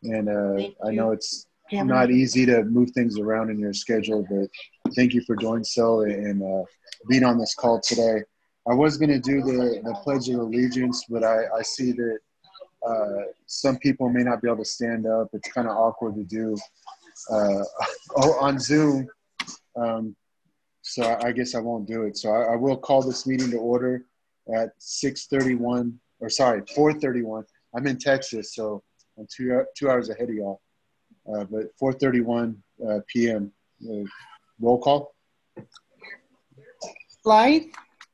And I you. know it's not easy to move things around in your schedule, but thank you for doing so and being on this call today. I was going to do the Pledge of Allegiance, but I see that some people may not be able to stand up. It's kind of awkward to do on Zoom. So I guess I won't do it. So I will call this meeting to order at 4:31. I'm in Texas, so I'm 2 hours ahead of y'all. But 4:31 p.m. Roll call. Blythe,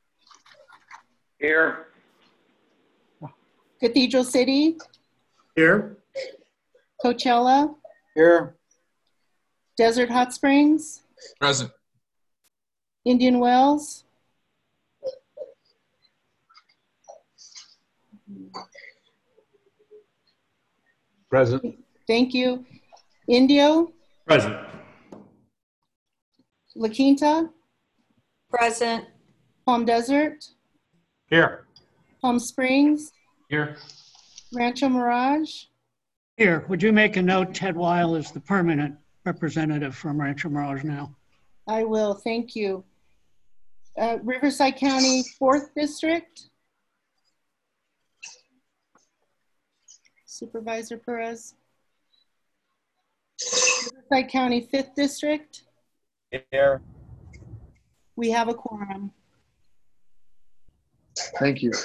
Here. Cathedral City, Here. Coachella, Here. Desert Hot Springs, Present. Indian Wells, Present. thank you. Indio, Present. La Quinta, Present. Palm Desert, Here. Palm Springs, Here. Rancho Mirage, Here, would you make a note, Ted Weil is the permanent representative from Rancho Mirage now. I will, thank you. Riverside County 4th District, Supervisor Perez. Riverside County 5th District, Here. we have a quorum. Thank you.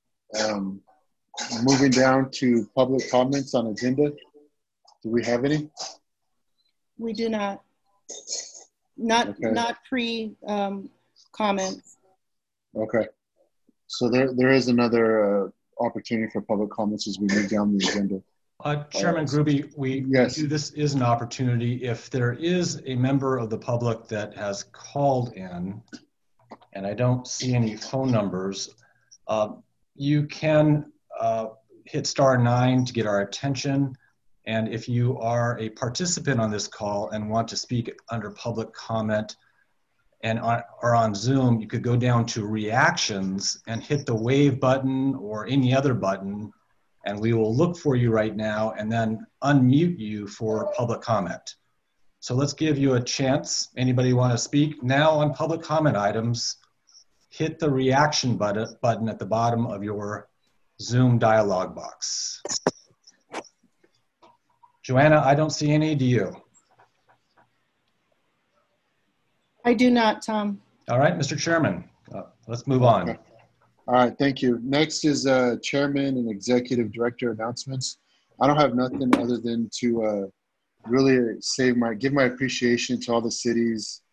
Moving down to public comments on agenda. Do we have any? We do not. Not pre comments. Okay. So there is another opportunity for public comments as we move down the agenda. Chairman Gruby, Yes. this is an opportunity. If there is a member of the public that has called in, and I don't see any phone numbers, you can hit *9 to get our attention. And if you are a participant on this call and want to speak under public comment and are on Zoom, you could go down to reactions and hit the wave button or any other button, and we will look for you right now and then unmute you for public comment. So let's give you a chance. Anybody want to speak now on public comment items? Hit the reaction button at the bottom of your Zoom dialog box. Joanna, I don't see any, do you? I do not, Tom. All right, Mr. Chairman, let's move on. Okay. All right, thank you. Next is Chairman and Executive Director announcements. I don't have nothing other than to really give my appreciation to all the cities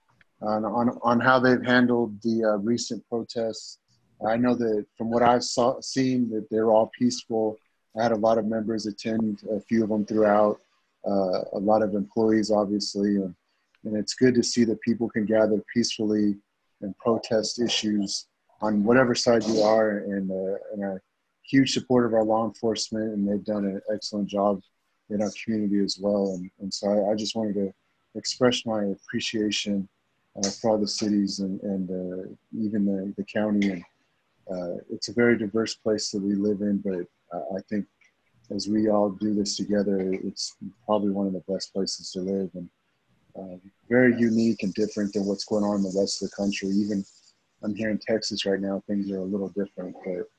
on how they've handled the recent protests. I know that from what I've seen that they're all peaceful. I had a lot of members attend, a few of them throughout, a lot of employees obviously, and it's good to see that people can gather peacefully and protest issues on whatever side you are, and a huge support of our law enforcement, and they've done an excellent job in our community as well. And so I just wanted to express my appreciation for all the cities and even the county. And it's a very diverse place that we live in, but I think as we all do this together, it's probably one of the best places to live, and very unique and different than what's going on in the rest of the country. Even I'm here in Texas right now, things are a little different, but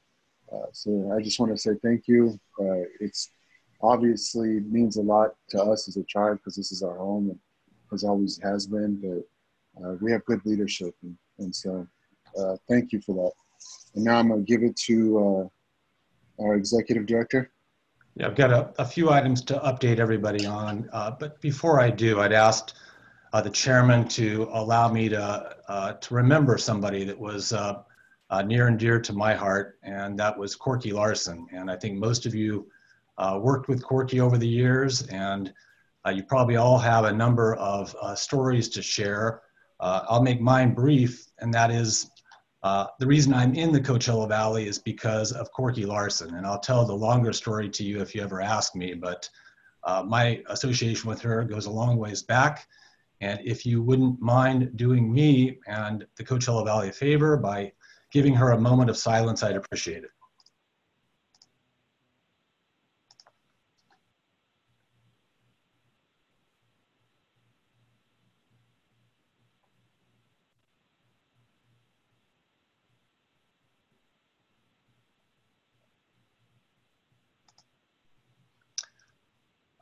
so I just want to say thank you. It's obviously means a lot to us as a tribe because this is our home and as always has been, but we have good leadership, and so thank you for that. And now I'm going to give it to our Executive Director. Yeah, I've got a few items to update everybody on, but before I do, I'd asked the chairman to allow me to remember somebody that was near and dear to my heart, and that was Corky Larson. And I think most of you worked with Corky over the years, and you probably all have a number of stories to share. I'll make mine brief, and that is the reason I'm in the Coachella Valley is because of Corky Larson. And I'll tell the longer story to you if you ever ask me, but my association with her goes a long ways back. And if you wouldn't mind doing me and the Coachella Valley a favor by giving her a moment of silence, I'd appreciate it.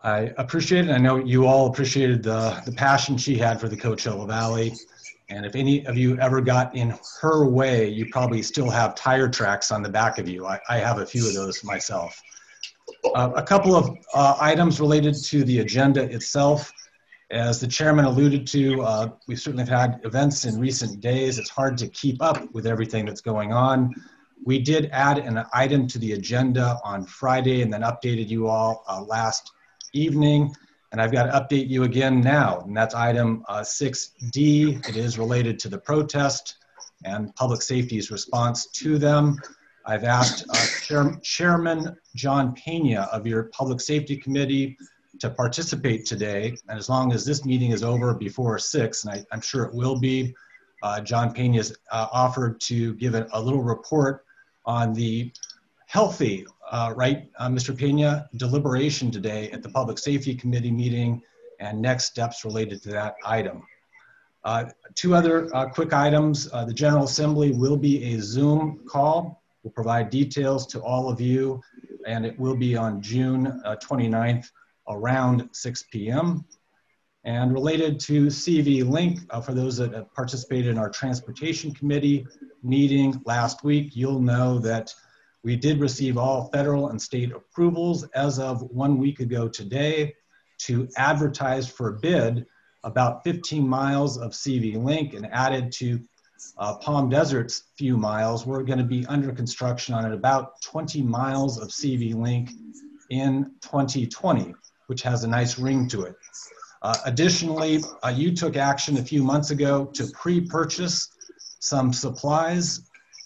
I appreciate it. I know you all appreciated the passion she had for the Coachella Valley. And if any of you ever got in her way, you probably still have tire tracks on the back of you. I have a few of those myself. A couple of items related to the agenda itself. As the chairman alluded to, we've certainly had events in recent days. It's hard to keep up with everything that's going on. We did add an item to the agenda on Friday and then updated you all last evening. And I've got to update you again now, and that's item 6D. It is related to the protest and public safety's response to them. I've asked Chairman John Pena of your Public Safety Committee to participate today. And as long as this meeting is over before 6, and I'm sure it will be, John Pena has offered to give a little report on the healthy, Mr. Pena, deliberation today at the Public Safety Committee meeting and next steps related to that item. Two other quick items. The General Assembly will be a Zoom call. We'll provide details to all of you, and it will be on June 29th around 6 p.m. And related to CV Link, for those that have participated in our Transportation Committee meeting last week, you'll know that we did receive all federal and state approvals as of 1 week ago today to advertise for bid about 15 miles of CV Link, and added to Palm Desert's few miles. We're going to be under construction on about 20 miles of CV Link in 2020, which has a nice ring to it. Additionally, you took action a few months ago to pre-purchase some supplies,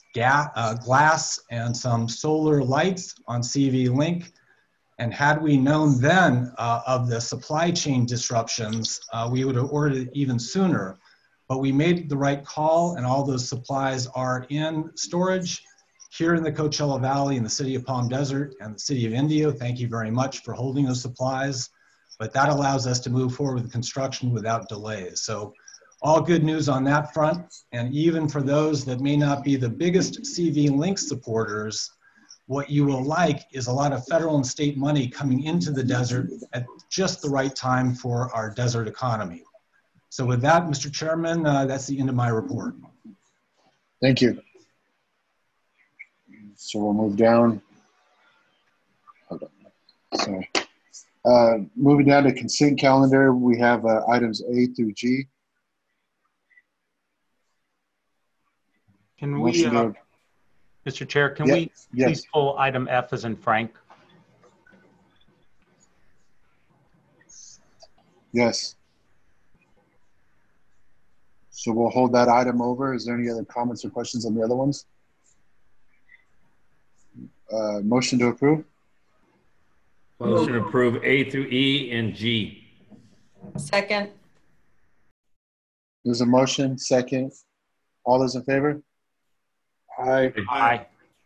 glass, and some solar lights on CV Link. And had we known then of the supply chain disruptions, we would have ordered it even sooner. But we made the right call, and all those supplies are in storage here in the Coachella Valley in the city of Palm Desert and the city of Indio. Thank you very much for holding those supplies. But that allows us to move forward with construction without delays. So all good news on that front. And even for those that may not be the biggest CV Link supporters, what you will like is a lot of federal and state money coming into the desert at just the right time for our desert economy. So with that, Mr. Chairman, that's the end of my report. Thank you. So we'll move down. Hold on. Sorry. Moving down to consent calendar, we have items A through G. Can we, Mr. Chair, can we please pull item F as in Frank? Yes. So we'll hold that item over. Is there any other comments or questions on the other ones? Motion to approve? Motion to approve A through E and G. Second. There's a motion, second. All those in favor? Aye. Aye.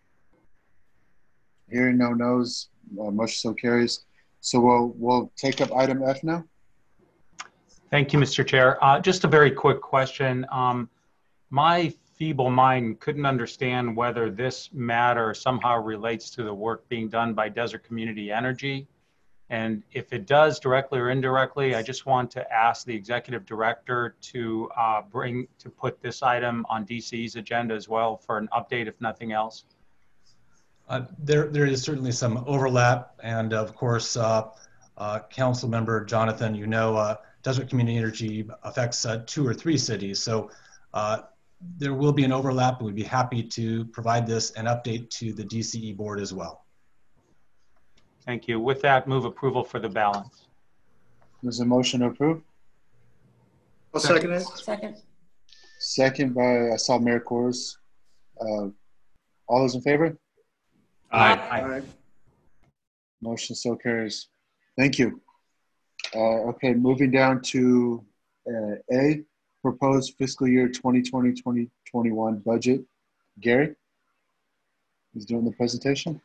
Hearing no no's, motion so carries. So we'll take up item F now. Thank you, Mr. Chair. Just a very quick question. My feeble mind couldn't understand whether this matter somehow relates to the work being done by Desert Community Energy. And if it does directly or indirectly, I just want to ask the executive director to put this item on DCE's agenda as well for an update, if nothing else. There is certainly some overlap. And of course, Council Member Jonathan, you know, Desert Community Energy affects 2 or 3 cities. So there will be an overlap, and we'd be happy to provide this an update to the DCE board as well. Thank you. With that, move approval for the balance. There's a motion to approve. I'll second it. Second. Second by, I saw Mayor Kors. All those in favor? Aye. Motion so carries. Thank you. Okay, moving down to A, proposed fiscal year 2020-2021 budget. Gary is doing the presentation.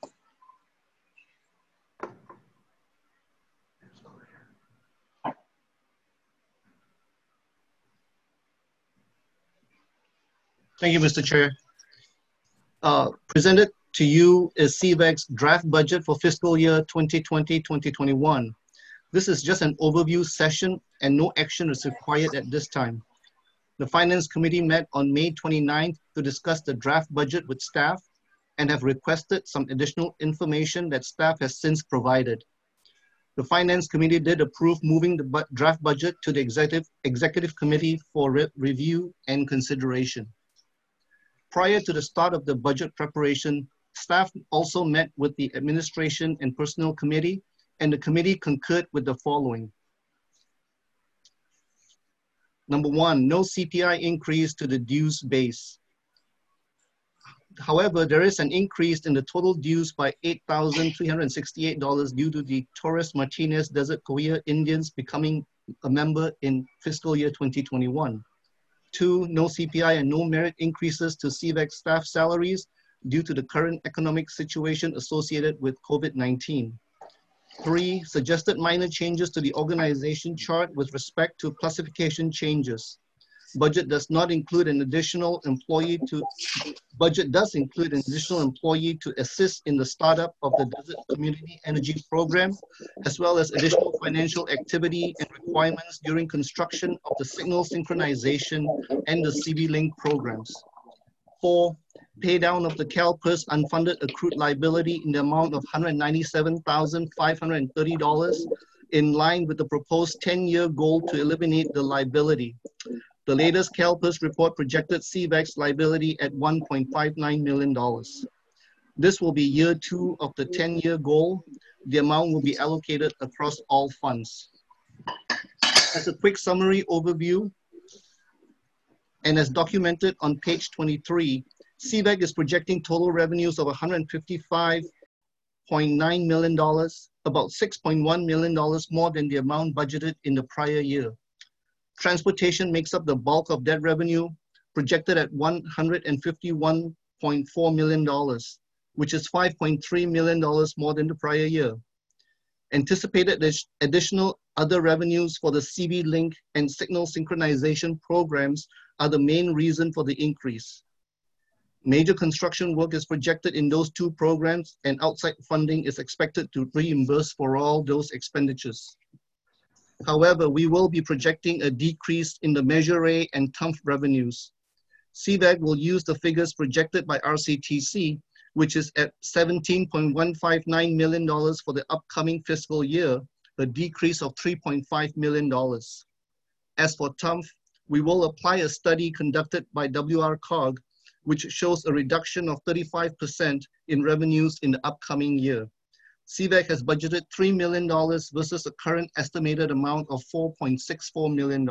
Thank you, Mr. Chair. Presented to you is CVEC's draft budget for fiscal year 2020-2021. This is just an overview session and no action is required at this time. The Finance Committee met on May 29th to discuss the draft budget with staff and have requested some additional information that staff has since provided. The Finance Committee did approve moving the draft budget to the Executive Committee for review and consideration. Prior to the start of the budget preparation, staff also met with the Administration and Personnel Committee, and the committee concurred with the following. Number one, no CPI increase to the dues base. However, there is an increase in the total dues by $8,368 due to the Torres Martinez Desert Cahuilla Indians becoming a member in fiscal year 2021. Two, no CPI and no merit increases to CVEC staff salaries due to the current economic situation associated with COVID-19. Three, suggested minor changes to the organization chart with respect to classification changes. Budget does include an additional employee to assist in the startup of the Desert Community Energy Program, as well as additional financial activity and requirements during construction of the signal synchronization and the CB-Link programs. Four, pay down of the CalPERS unfunded accrued liability in the amount of $197,530 in line with the proposed 10-year goal to eliminate the liability. The latest CalPERS report projected CVEC's liability at $1.59 million. This will be year 2 of the 10-year goal. The amount will be allocated across all funds. As a quick summary overview, and as documented on page 23, CVEC is projecting total revenues of $155.9 million, about $6.1 million more than the amount budgeted in the prior year. Transportation makes up the bulk of that revenue, projected at $151.4 million, which is $5.3 million more than the prior year. Anticipated additional other revenues for the CB-Link and signal synchronization programs are the main reason for the increase. Major construction work is projected in those two programs, and outside funding is expected to reimburse for all those expenditures. However, we will be projecting a decrease in the Measure A and TUMF revenues. CVEC will use the figures projected by RCTC, which is at $17.159 million for the upcoming fiscal year, a decrease of $3.5 million. As for TUMF, we will apply a study conducted by WRCOG, which shows a reduction of 35% in revenues in the upcoming year. CVEC has budgeted $3 million versus a current estimated amount of $4.64 million.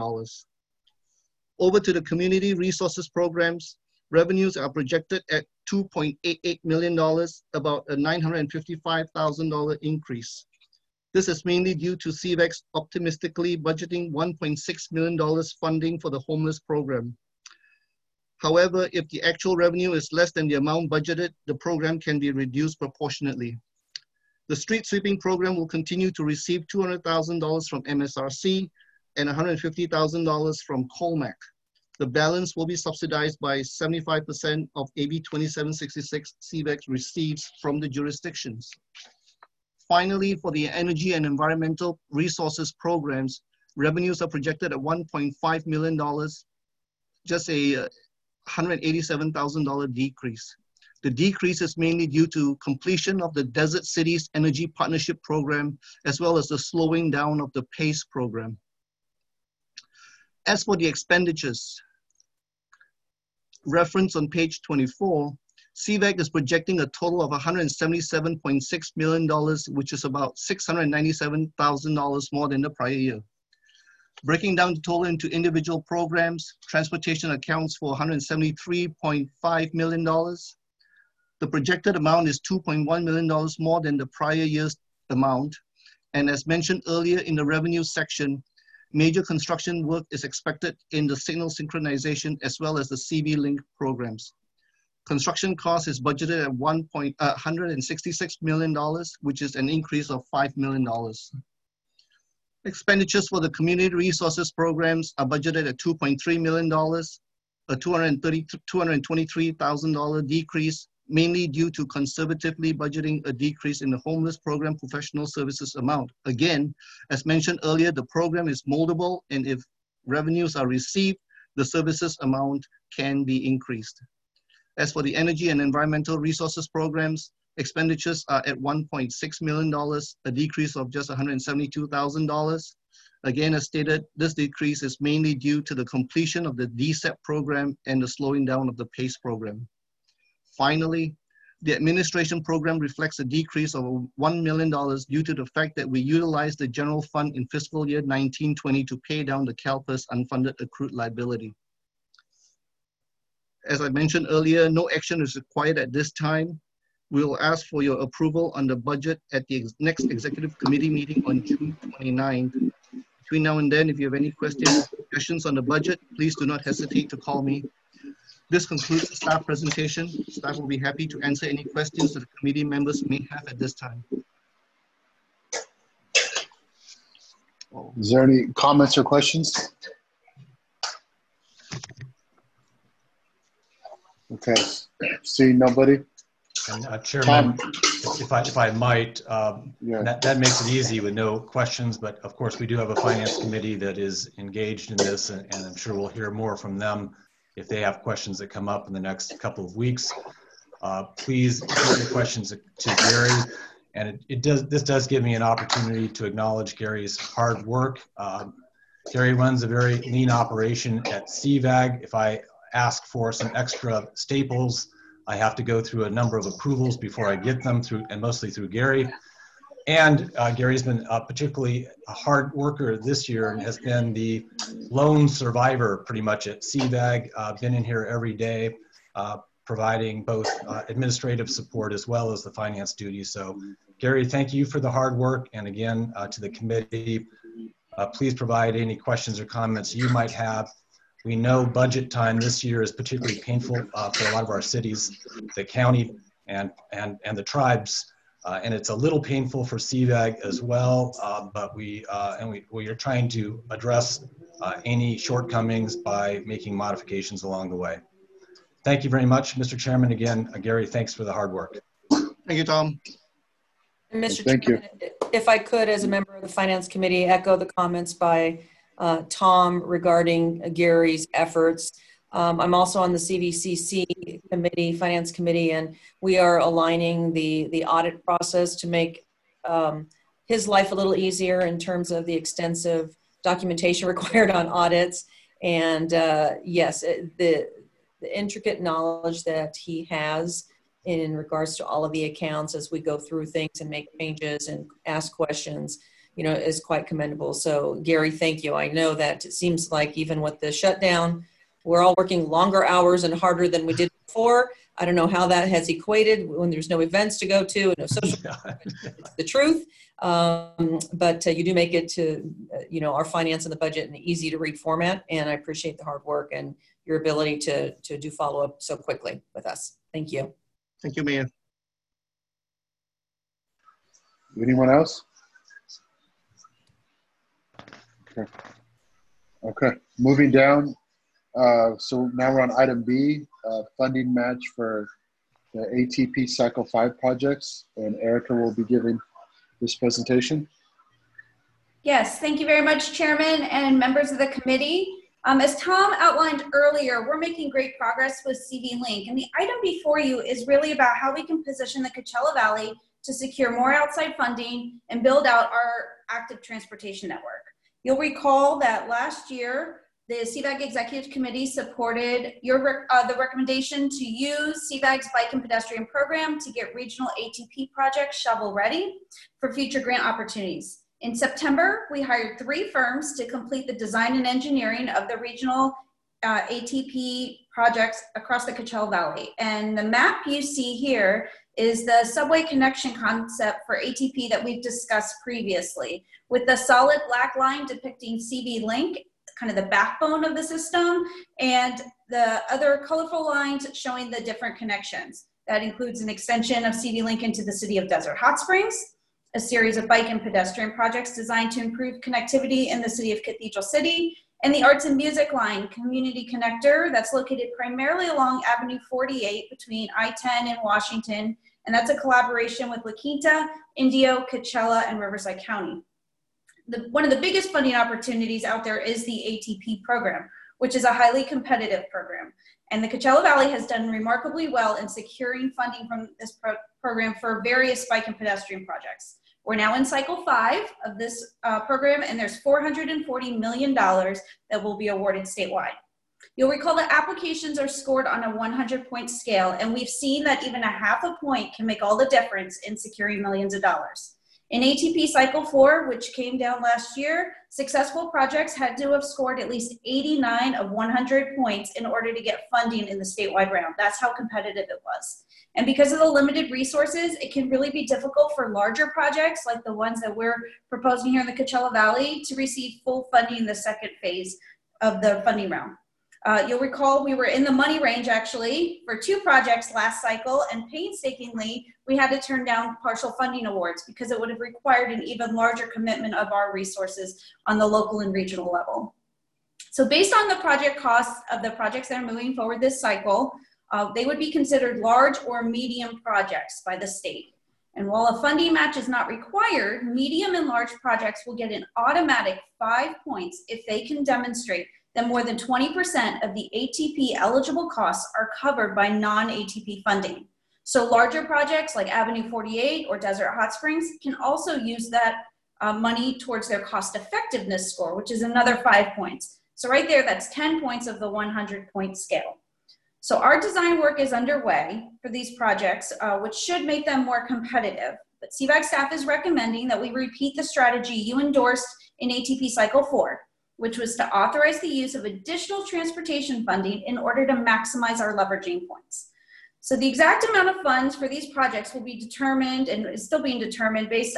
Over to the community resources programs, revenues are projected at $2.88 million, about a $955,000 increase. This is mainly due to CVEC optimistically budgeting $1.6 million funding for the homeless program. However, if the actual revenue is less than the amount budgeted, the program can be reduced proportionately. The street sweeping program will continue to receive $200,000 from MSRC and $150,000 from Colmac. The balance will be subsidized by 75% of AB 2766 CVEC receives from the jurisdictions. Finally, for the energy and environmental resources programs, revenues are projected at $1.5 million, just a $187,000 decrease. The decrease is mainly due to completion of the Desert Cities Energy Partnership Program, as well as the slowing down of the PACE program. As for the expenditures, reference on page 24, CVEC is projecting a total of $177.6 million, which is about $697,000 more than the prior year. Breaking down the total into individual programs, transportation accounts for $173.5 million. The projected amount is $2.1 million more than the prior year's amount. And as mentioned earlier in the revenue section, major construction work is expected in the signal synchronization as well as the CB-Link programs. Construction cost is budgeted at $166 million, which is an increase of $5 million. Expenditures for the community resources programs are budgeted at $2.3 million, a $223,000 decrease, mainly due to conservatively budgeting a decrease in the homeless program professional services amount. Again, as mentioned earlier, the program is moldable, and if revenues are received, the services amount can be increased. As for the energy and environmental resources programs, expenditures are at $1.6 million, a decrease of just $172,000. Again, as stated, this decrease is mainly due to the completion of the DSEP program and the slowing down of the PACE program. Finally, the administration program reflects a decrease of $1 million due to the fact that we utilized the general fund in fiscal year 19-20 to pay down the CalPERS unfunded accrued liability. As I mentioned earlier, no action is required at this time. We will ask for your approval on the budget at the next executive committee meeting on June 29th. Between now and then, if you have any questions or questions on the budget, please do not hesitate to call me. This concludes the staff presentation. Staff will be happy to answer any questions that the committee members may have at this time. Is there any comments or questions? Okay, seeing nobody. And Chairman, if I might, that makes it easy with no questions, but of course we do have a finance committee that is engaged in this, and I'm sure we'll hear more from them if they have questions that come up in the next couple of weeks. Please put your questions to Gary, and this does give me an opportunity to acknowledge Gary's hard work. Gary runs a very lean operation at CVAG. If I ask for some extra staples, I have to go through a number of approvals before I get them through, and mostly through Gary. And Gary's been particularly a hard worker this year and has been the lone survivor pretty much at CVAG, been in here every day, providing both administrative support as well as the finance duties. So Gary, thank you for the hard work. And again, to the committee, please provide any questions or comments you might have. We know budget time this year is particularly painful for a lot of our cities, the county and the tribes, and it's a little painful for CVAG as well. But we are trying to address any shortcomings by making modifications along the way. Thank you very much, Mr. Chairman. Again, Gary, thanks for the hard work. Thank you, Tom. And Mr. Thank Chairman, if I could, as a member of the Finance Committee, echo the comments by Tom regarding Gary's efforts. I'm also on the CVCC committee, Finance Committee, and we are aligning the audit process to make his life a little easier in terms of the extensive documentation required on audits. And yes, the intricate knowledge that he has in regards to all of the accounts as we go through things and make changes and ask questions, you know, is quite commendable. So Gary, thank you. I know that it seems like even with the shutdown, we're all working longer hours and harder than we did before. I don't know how that has equated when there's no events to go to and no social. It's the truth. But you do make it to, you know, our finance and the budget in an easy to read format. And I appreciate the hard work and your ability to do follow-up so quickly with us. Thank you. Thank you, Mayor. Anyone else? Okay. Moving down. So now we're on item B, funding match for the ATP Cycle 5 projects, and Erica will be giving this presentation. Yes, thank you very much, Chairman and members of the committee. As Tom outlined earlier, we're making great progress with CV Link, and the item before you is really about how we can position the Coachella Valley to secure more outside funding and build out our active transportation network. You'll recall that last year, the CVAG Executive Committee supported the recommendation to use CVAG's Bike and Pedestrian Program to get regional ATP projects shovel ready for future grant opportunities. In September, we hired 3 firms to complete the design and engineering of the regional ATP projects across the Coachella Valley. And the map you see here is the subway connection concept for ATP that we've discussed previously, with the solid black line depicting CV Link, kind of the backbone of the system, and the other colorful lines showing the different connections. That includes an extension of CV Link into the city of Desert Hot Springs, a series of bike and pedestrian projects designed to improve connectivity in the city of Cathedral City, And the Arts and Music Line Community Connector that's located primarily along Avenue 48 between I-10 and Washington. And that's a collaboration with La Quinta, Indio, Coachella, and Riverside County. One of the biggest funding opportunities out there is the ATP program, which is a highly competitive program. And the Coachella Valley has done remarkably well in securing funding from this program for various bike and pedestrian projects. We're now in cycle 5 of this program, and there's $440 million that will be awarded statewide. You'll recall that applications are scored on a 100-point scale, and we've seen that even a half a point can make all the difference in securing millions of dollars. In ATP Cycle 4, which came down last year, successful projects had to have scored at least 89 of 100 points in order to get funding in the statewide round. That's how competitive it was. And because of the limited resources, it can really be difficult for larger projects like the ones that we're proposing here in the Coachella Valley to receive full funding in the second phase of the funding round. You'll recall we were in the money range actually for 2 projects last cycle, and painstakingly we had to turn down partial funding awards because it would have required an even larger commitment of our resources on the local and regional level. So based on the project costs of the projects that are moving forward this cycle, they would be considered large or medium projects by the state. And while a funding match is not required, medium and large projects will get an automatic 5 points if they can demonstrate that more than 20% of the ATP eligible costs are covered by non-ATP funding. So larger projects like Avenue 48 or Desert Hot Springs can also use that money towards their cost effectiveness score, which is another 5 points. So right there, that's 10 points of the 100-point scale. So our design work is underway for these projects, which should make them more competitive. But CVAG staff is recommending that we repeat the strategy you endorsed in ATP Cycle 4, which was to authorize the use of additional transportation funding in order to maximize our leveraging points. So the exact amount of funds for these projects will be determined and is still being determined based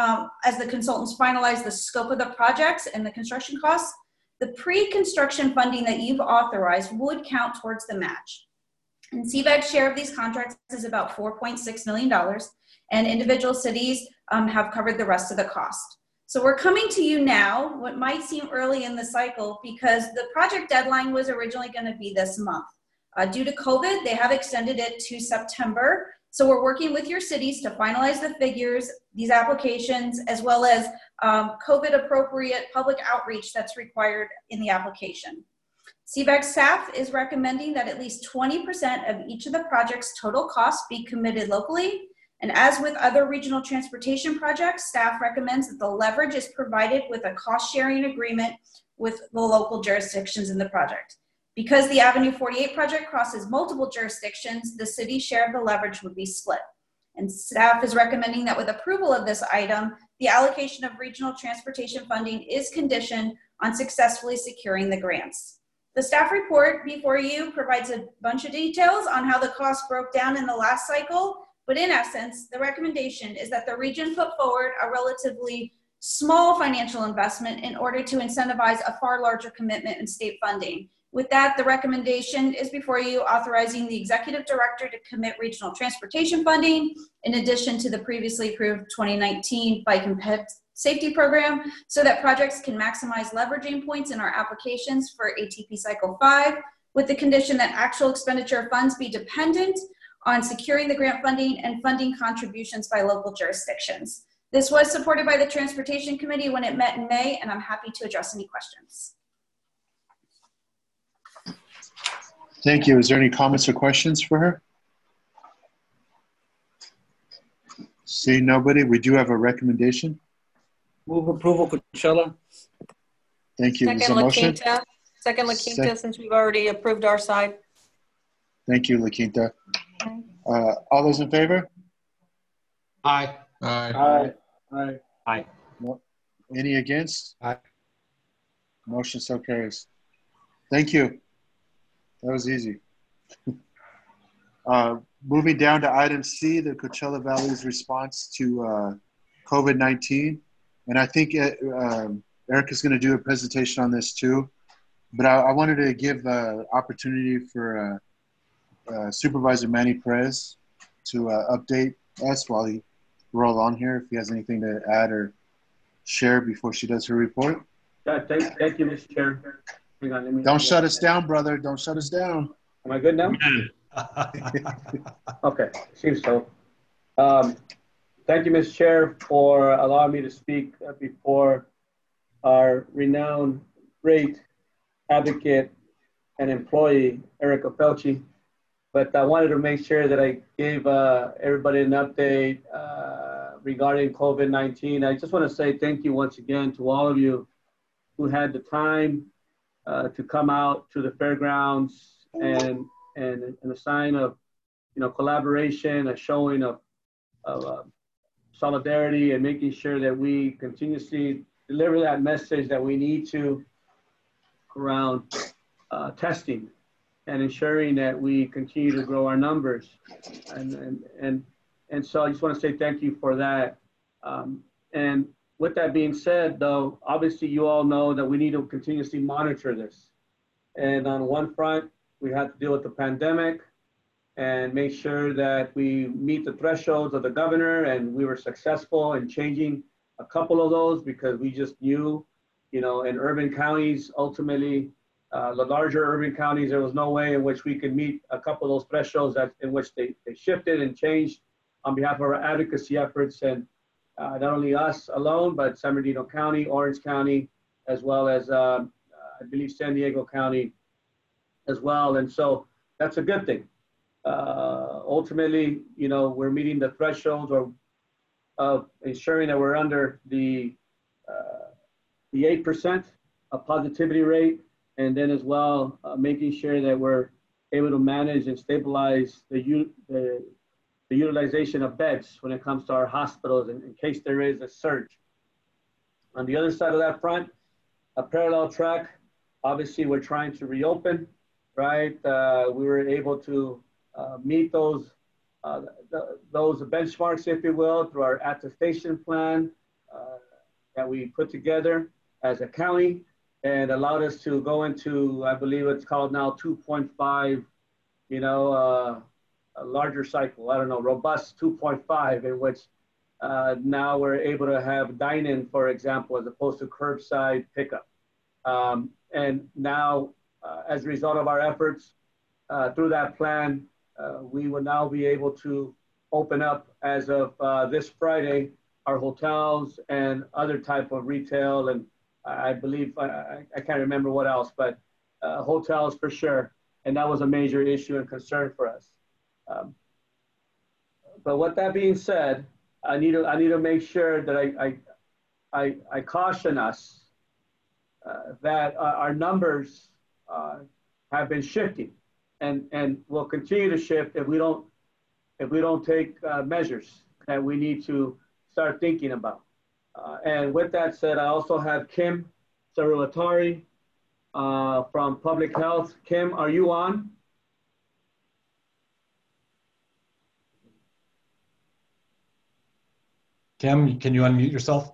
as the consultants finalize the scope of the projects and the construction costs. The pre-construction funding that you've authorized would count towards the match. And CVAG's share of these contracts is about $4.6 million, and individual cities have covered the rest of the cost. So we're coming to you now, what might seem early in the cycle, because the project deadline was originally going to be this month. Due to COVID, they have extended it to September. So we're working with your cities to finalize the figures, these applications, as well as COVID-appropriate public outreach that's required in the application. CVAG staff is recommending that at least 20% of each of the project's total costs be committed locally. And as with other regional transportation projects, staff recommends that the leverage is provided with a cost-sharing agreement with the local jurisdictions in the project. Because the Avenue 48 project crosses multiple jurisdictions, the city's share of the leverage would be split. And staff is recommending that with approval of this item, the allocation of regional transportation funding is conditioned on successfully securing the grants. The staff report before you provides a bunch of details on how the costs broke down in the last cycle, but in essence, the recommendation is that the region put forward a relatively small financial investment in order to incentivize a far larger commitment in state funding. With that, the recommendation is before you authorizing the executive director to commit regional transportation funding in addition to the previously approved 2019 Bike and Ped Safety Program so that projects can maximize leveraging points in our applications for ATP Cycle 5 with the condition that actual expenditure of funds be dependent on securing the grant funding and funding contributions by local jurisdictions. This was supported by the Transportation Committee when it met in May, and I'm happy to address any questions. Thank you. Is there any comments or questions for her? See nobody. We do have a recommendation. Move approval, Coachella. Thank you. Second, La Quinta. Second, La Quinta, since we've already approved our side. Thank you, La Quinta. All those in favor? Aye. Aye. Aye. Aye. No. Any against? Aye. Motion so carries. Thank you. That was easy. Moving down to item C, the Coachella Valley's response to COVID-19. And I think Erica's going to do a presentation on this too. But I wanted to give opportunity for Supervisor Manny Perez to update us while we're all on here, if he has anything to add or share before she does her report. Thank you, Mr. Chair. Hang on, let me. Don't shut us down, brother. Don't shut us down. Am I good now? Okay, seems so. Thank you, Mr. Chair, for allowing me to speak before our renowned, great advocate and employee, Erica Felci. But I wanted to make sure that I gave everybody an update regarding COVID-19. I just want to say thank you once again to all of you who had the time to come out to the fairgrounds and a sign of, collaboration, a showing of solidarity, and making sure that we continuously deliver that message that we need to around testing and ensuring that we continue to grow our numbers. And so I just want to say thank you for that. And with that being said, though, obviously you all know that we need to continuously monitor this. And on one front, we have to deal with the pandemic and make sure that we meet the thresholds of the governor, and we were successful in changing a couple of those because we just knew, in urban counties, ultimately, the larger urban counties, there was no way in which we could meet a couple of those thresholds in which they shifted and changed on behalf of our advocacy efforts, and not only us alone, but San Bernardino County, Orange County, as well as I believe San Diego County as well. And so that's a good thing. Ultimately, we're meeting the thresholds of ensuring that we're under the 8% of positivity rate, and then as well making sure that we're able to manage and stabilize the utilization of beds when it comes to our hospitals in case there is a surge. On the other side of that front, a parallel track, obviously we're trying to reopen, right? We were able to meet those benchmarks, if you will, through our attestation plan that we put together as a county, and allowed us to go into, I believe it's called now 2.5, a larger cycle, I don't know, robust 2.5, in which now we're able to have dine-in, for example, as opposed to curbside pickup. And now, as a result of our efforts through that plan, we will now be able to open up as of this Friday, our hotels and other type of retail, and I believe, I can't remember what else, but hotels for sure. And that was a major issue and concern for us. But with that being said, I need to make sure that I caution us that our numbers have been shifting and will continue to shift if we don't take measures that we need to start thinking about. And with that said, I also have Kim Sarulatari from Public Health. Kim, are you on? Kim, can you unmute yourself?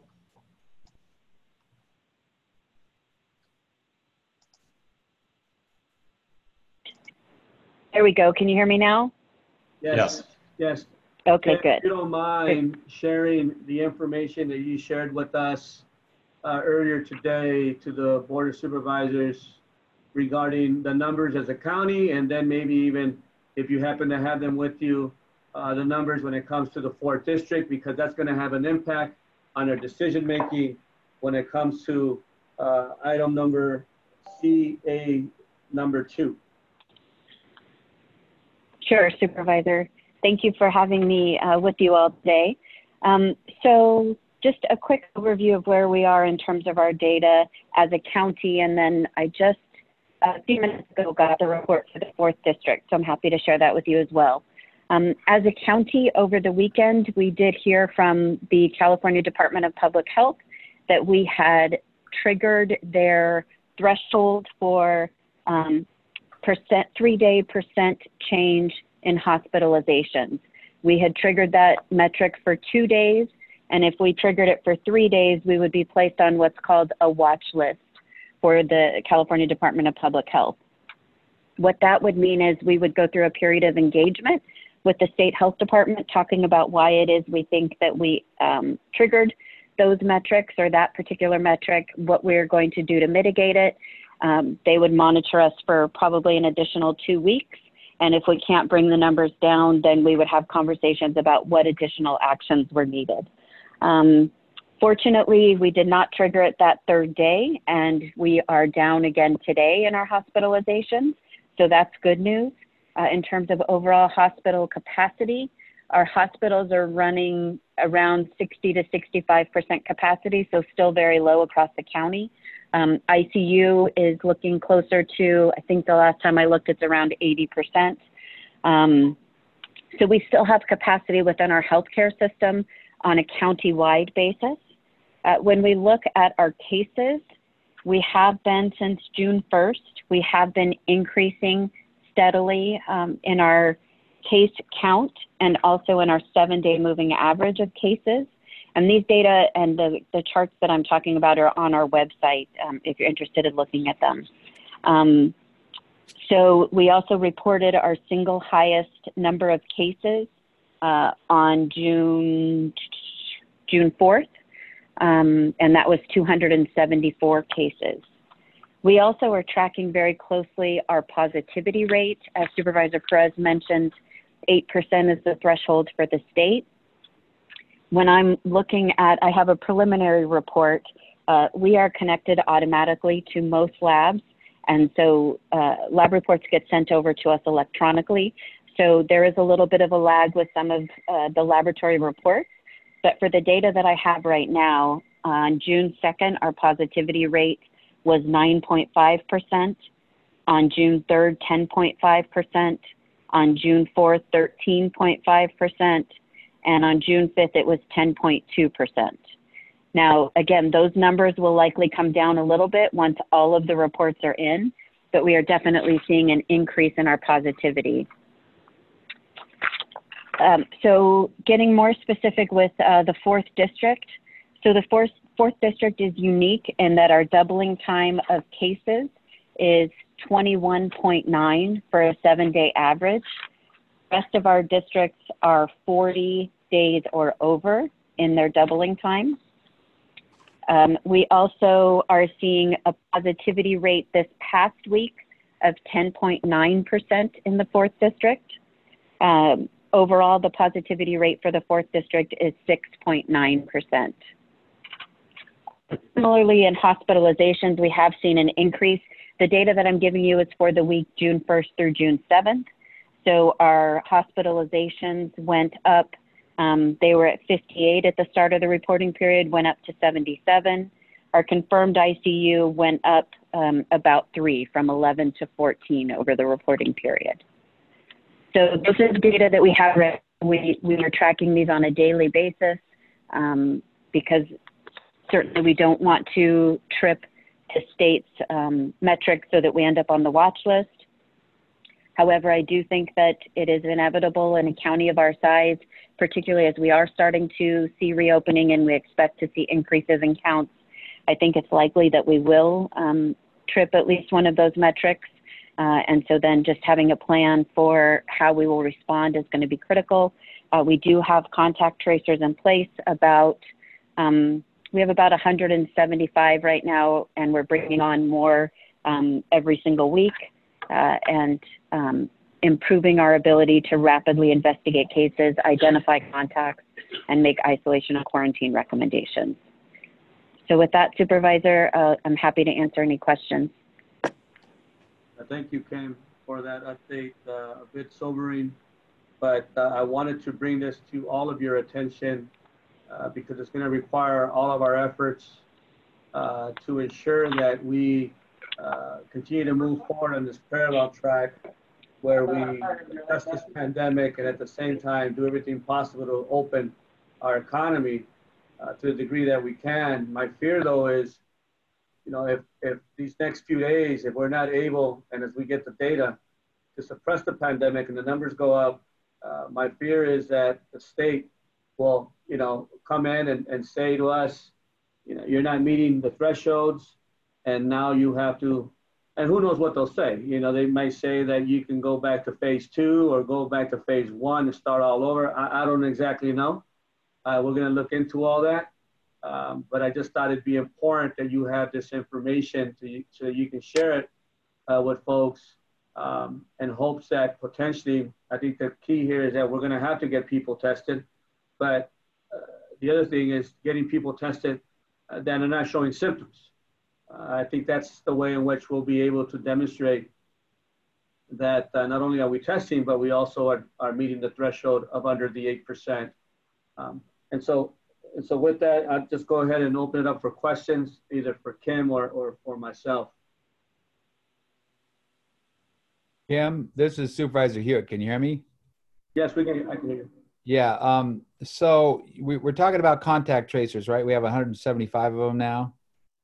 There we go. Can you hear me now? Yes. Yes. Okay, If good. you don't mind sharing the information that you shared with us earlier today to the Board of Supervisors regarding the numbers as a county, and then maybe even if you happen to have them with you, the numbers when it comes to the 4th district, because that's going to have an impact on our decision making when it comes to item number CA number 2. Sure, Supervisor. Thank you for having me with you all today. So just a quick overview of where we are in terms of our data as a county, and then I just a few minutes ago got the report for the 4th district, so I'm happy to share that with you as well. As a county, over the weekend, we did hear from the California Department of Public Health that we had triggered their threshold for 3-day percent change in hospitalizations. We had triggered that metric for 2 days, and if we triggered it for 3 days, we would be placed on what's called a watch list for the California Department of Public Health. What that would mean is we would go through a period of engagement with the state health department, talking about why it is we think that we triggered those metrics or that particular metric, what we're going to do to mitigate it. They would monitor us for probably an additional 2 weeks. And if we can't bring the numbers down, then we would have conversations about what additional actions were needed. Fortunately, we did not trigger it that third day, and we are down again today in our hospitalizations. So that's good news. In terms of overall hospital capacity, our hospitals are running around 60 to 65% capacity, so still very low across the county. ICU is looking closer to, I think the last time I looked, it's around 80%. So we still have capacity within our healthcare system on a county-wide basis. When we look at our cases, we have been, since June 1st, we have been increasing steadily in our case count and also in our 7-day moving average of cases. And these data and the charts that I'm talking about are on our website if you're interested in looking at them. So we also reported our single highest number of cases on June 4th, and that was 274 cases. We also are tracking very closely our positivity rate. As Supervisor Perez mentioned, 8% is the threshold for the state. When I'm looking at, I have a preliminary report. We are connected automatically to most labs. And so lab reports get sent over to us electronically. So there is a little bit of a lag with some of the laboratory reports. But for the data that I have right now, on June 2nd, our positivity rate was 9.5%. On June 3rd, 10.5%. On June 4th, 13.5%. And on June 5th, it was 10.2%. Now, again, those numbers will likely come down a little bit once all of the reports are in, but we are definitely seeing an increase in our positivity. So getting more specific with the 4th district. So the 4th district is unique in that our doubling time of cases is 21.9 for a 7-day average. The rest of our districts are 40 days or over in their doubling time. We also are seeing a positivity rate this past week of 10.9% in the 4th district. Overall, the positivity rate for the 4th district is 6.9%. Similarly, in hospitalizations, we have seen an increase. The data that I'm giving you is for the week June 1st through June 7th. So our hospitalizations went up. They were at 58 at the start of the reporting period, went up to 77. Our confirmed ICU went up about 3, from 11 to 14 over the reporting period. So this is data that we have. We are tracking these on a daily basis because certainly we don't want to trip the state's metrics so that we end up on the watch list. However, I do think that it is inevitable in a county of our size, particularly as we are starting to see reopening and we expect to see increases in counts. I think it's likely that we will trip at least one of those metrics. And so then just having a plan for how we will respond is going to be critical. We do have contact tracers in place. We have about 175 right now, and we're bringing on more every single week. And improving our ability to rapidly investigate cases, identify contacts, and make isolation and quarantine recommendations. So with that, Supervisor, I'm happy to answer any questions. Thank you, Kim, for that update. A bit sobering, but I wanted to bring this to all of your attention because it's going to require all of our efforts to ensure that we continue to move forward on this parallel track where we address this pandemic and at the same time do everything possible to open our economy to the degree that we can. My fear, though, is, if these next few days, if we're not able, and as we get the data, to suppress the pandemic and the numbers go up, my fear is that the state will, come in and say to us, you're not meeting the thresholds, and now you have to, and who knows what they'll say. They might say that you can go back to phase 2 or go back to phase 1 and start all over. I don't exactly know. We're going to look into all that. but I just thought it'd be important that you have this information so you can share it with folks in hopes that potentially, I think the key here is that we're going to have to get people tested. But the other thing is getting people tested that are not showing symptoms. I think that's the way in which we'll be able to demonstrate that not only are we testing, but we also are meeting the threshold of under the 8%. And so with that, I'll just go ahead and open it up for questions, either for Kim or for myself. Kim, this is Supervisor Hewitt. Can you hear me? Yes, I can hear you. Yeah. So we're talking about contact tracers, right? We have 175 of them now.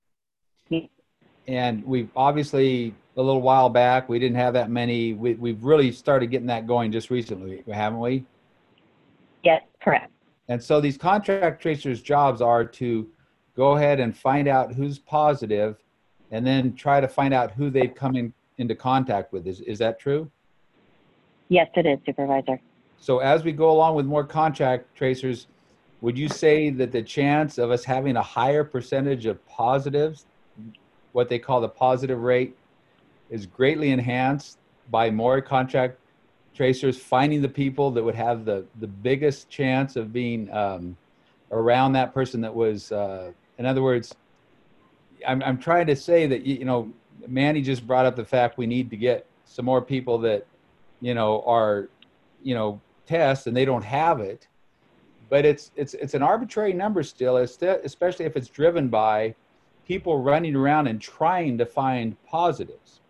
And we've obviously, a little while back, we didn't have that many. We've really started getting that going just recently, haven't we? Yes, correct. And so these contact tracers' jobs are to go ahead and find out who's positive and then try to find out who they've come into contact with. Is that true? Yes, it is, Supervisor. So as we go along with more contact tracers, would you say that the chance of us having a higher percentage of positives, what they call the positive rate, is greatly enhanced by more contact tracers finding the people that would have the biggest chance of being around that person that was, in other words, I'm trying to say that, you know, Manny just brought up the fact we need to get some more people that, you know, are, you know, test and they don't have it, but it's an arbitrary number still, especially if it's driven by people running around and trying to find positives.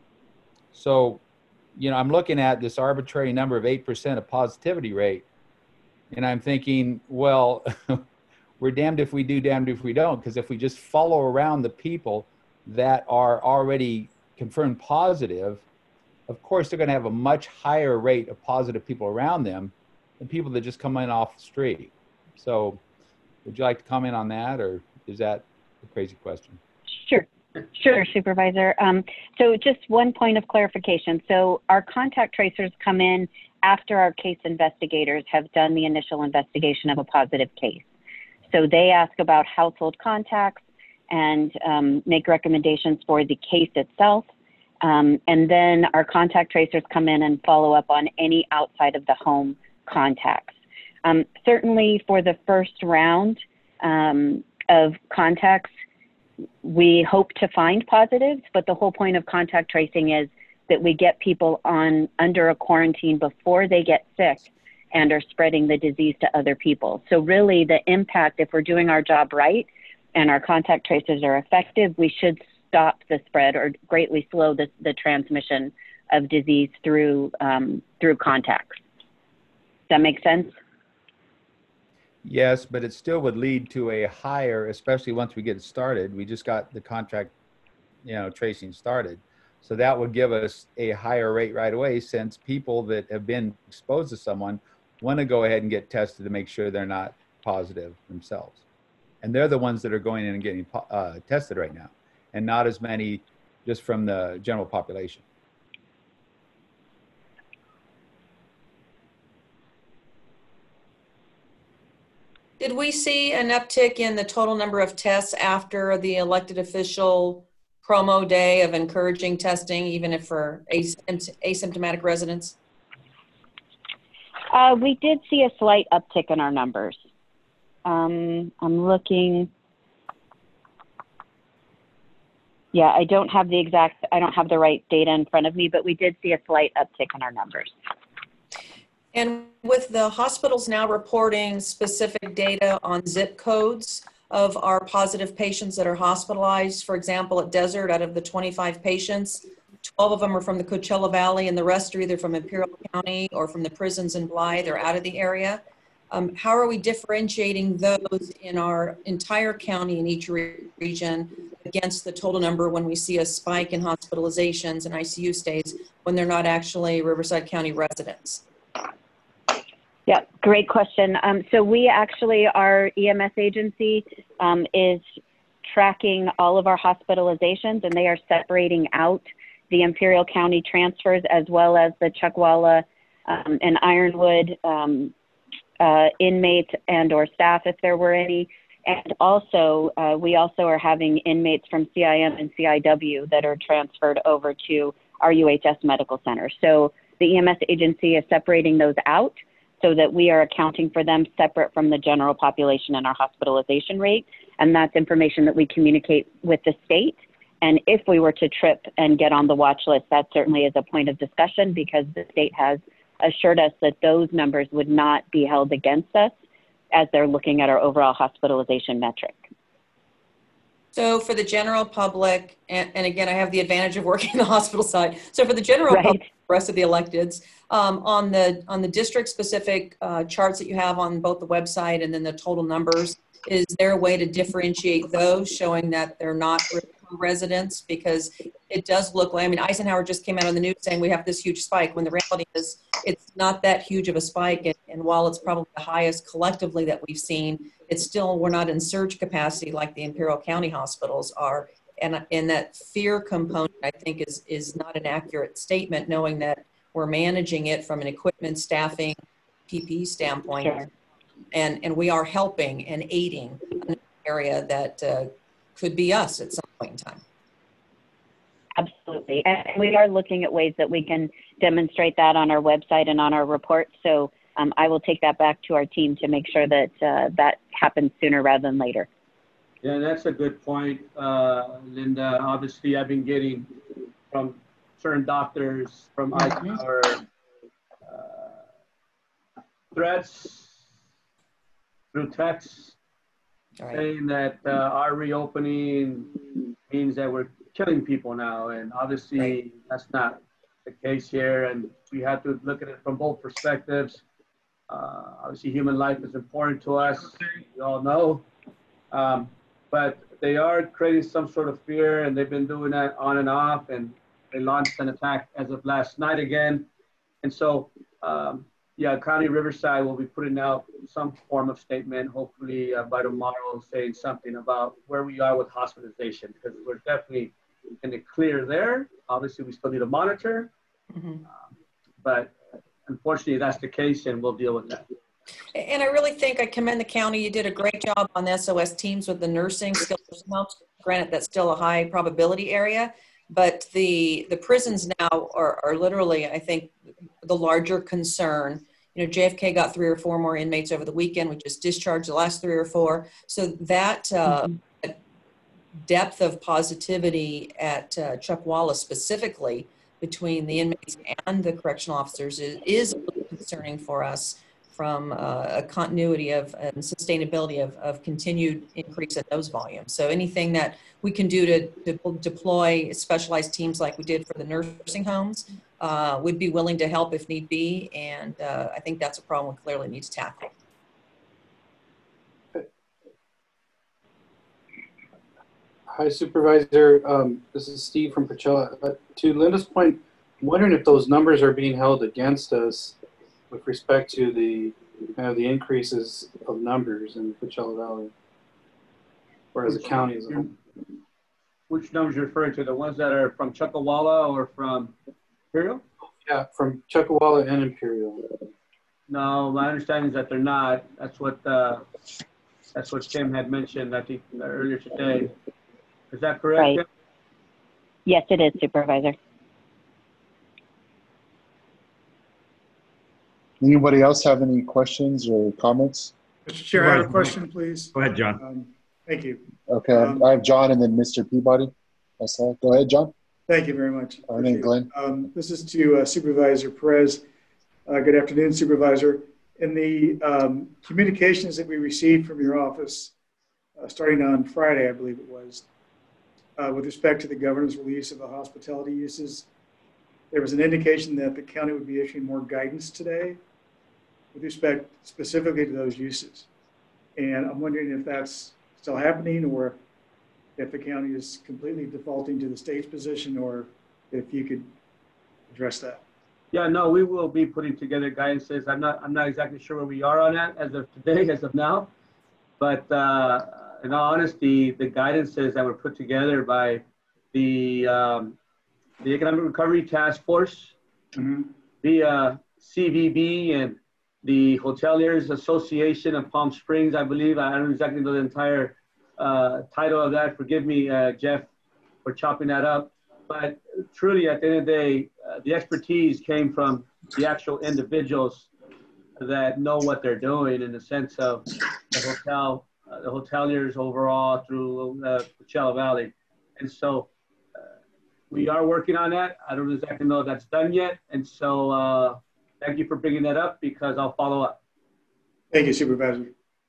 So, you know, I'm looking at this arbitrary number of 8% of positivity rate, and I'm thinking, well, we're damned if we do, damned if we don't, because if we just follow around the people that are already confirmed positive, of course, they're going to have a much higher rate of positive people around them than people that just come in off the street. So would you like to comment on that, or is that a crazy question? Sure, Supervisor. So just one point of clarification. So our contact tracers come in after our case investigators have done the initial investigation of a positive case. So they ask about household contacts and make recommendations for the case itself. And then our contact tracers come in and follow up on any outside of the home contacts. Certainly for the first round of contacts, we hope to find positives, but the whole point of contact tracing is that we get people under a quarantine before they get sick and are spreading the disease to other people. So really the impact, if we're doing our job right and our contact tracers are effective, we should stop the spread or greatly slow the transmission of disease through contacts. Does that make sense? Yes, but it still would lead to a higher, especially once we get it started. We just got the contact, you know, tracing started. So that would give us a higher rate right away, since people that have been exposed to someone want to go ahead and get tested to make sure they're not positive themselves. And they're the ones that are going in and getting tested right now, and not as many just from the general population. Did we see an uptick in the total number of tests after the elected official promo day of encouraging testing, even if for asymptomatic residents? We did see a slight uptick in our numbers. I'm looking. Yeah, I don't have the right data in front of me, but we did see a slight uptick in our numbers. And with the hospitals now reporting specific data on zip codes of our positive patients that are hospitalized, for example, at Desert, out of the 25 patients, 12 of them are from the Coachella Valley and the rest are either from Imperial County or from the prisons in Blythe or out of the area. How are we differentiating those in our entire county in each region against the total number when we see a spike in hospitalizations and ICU stays when they're not actually Riverside County residents? Yeah, great question. So we actually, our EMS agency is tracking all of our hospitalizations, and they are separating out the Imperial County transfers as well as the Chuckwalla and Ironwood inmates and or staff, if there were any. And also, we also are having inmates from CIM and CIW that are transferred over to our UHS Medical Center. So the EMS agency is separating those out so that we are accounting for them separate from the general population and our hospitalization rate. And that's information that we communicate with the state. And if we were to trip and get on the watch list, that certainly is a point of discussion because the state has assured us that those numbers would not be held against us as they're looking at our overall hospitalization metric. So for the general public, and again, I have the advantage of working in the hospital side. So for the general public, the rest of the electeds, on the district specific charts that you have on both the website and then the total numbers, is there a way to differentiate those showing that they're not residents? Because it does look like, I mean, Eisenhower just came out on the news saying we have this huge spike when the reality is it's not that huge of a spike. And while it's probably the highest collectively that we've seen, it's still, we're not in surge capacity like the Imperial County hospitals are. And that fear component, I think, is not an accurate statement, knowing that we're managing it from an equipment, staffing, PPE standpoint. Sure. And we are helping and aiding an area that could be us at some point in time. Absolutely. And we are looking at ways that we can demonstrate that on our website and on our report. So I will take that back to our team to make sure that that happens sooner rather than later. Yeah, that's a good point, Linda. Obviously, I've been getting from certain doctors from Eisenhower threats through text saying that our reopening means that we're killing people now. And obviously, that's not the case here. And we have to look at it from both perspectives. Obviously, human life is important to us, we all know. But they are creating some sort of fear, and they've been doing that on and off. And they launched an attack as of last night again. And so, yeah, County Riverside will be putting out some form of statement, hopefully by tomorrow, saying something about where we are with hospitalization, because we're definitely in the clear there. Obviously, we still need to monitor, but unfortunately, that's the case, and we'll deal with that. And I really think I commend the county. You did a great job on the SOS teams with the nursing skilled nursing homes. Granted, that's still a high probability area, but the prisons now are literally, I think, the larger concern. You know, JFK got 3 or 4 more inmates over the weekend. We just discharged the last 3 or 4. So that depth of positivity at Chuckwalla specifically between the inmates and the correctional officers is a little concerning for us from a continuity of and sustainability of continued increase in those volumes. So anything that we can do to deploy specialized teams like we did for the nursing homes, we'd be willing to help if need be. And I think that's a problem we clearly need to tackle. Hi, Supervisor. This is Steve from Coachella. To Linda's point, I'm wondering if those numbers are being held against us with respect to the the increases of numbers in Coachella Valley, or as a county as a whole. Which numbers are you referring to? The ones that are from Chuckwalla or from Imperial? Yeah, from Chuckwalla and Imperial. No, my understanding is that they're not. That's what Tim had mentioned, I think, earlier today. Is that correct? Right. Tim? Yes, it is, Supervisor. Anybody else have any questions or comments? Mr. Chair, I have a question, please. Go ahead, John. Thank you. Okay, I have John and then Mr. Peabody. That's all. Go ahead, John. Thank you very much. And then Glenn. This is to Supervisor Perez. Good afternoon, Supervisor. In the communications that we received from your office, starting on Friday, I believe it was, with respect to the governor's release of the hospitality uses, there was an indication that the county would be issuing more guidance today with respect specifically to those uses. And I'm wondering if that's still happening, or if the county is completely defaulting to the state's position, or if you could address that. Yeah, no, we will be putting together guidances. I'm not exactly sure where we are on that as of today, as of now. But in all honesty, the guidances that were put together by the Economic Recovery Task Force, via CVB and the Hoteliers Association of Palm Springs, I believe. I don't exactly know the entire title of that. Forgive me, Jeff, for chopping that up. But truly, at the end of the day, the expertise came from the actual individuals that know what they're doing in the sense of the hoteliers overall through Coachella Valley. And so we are working on that. I don't exactly know if that's done yet. And so thank you for bringing that up because I'll follow up. Thank you, Supervisor.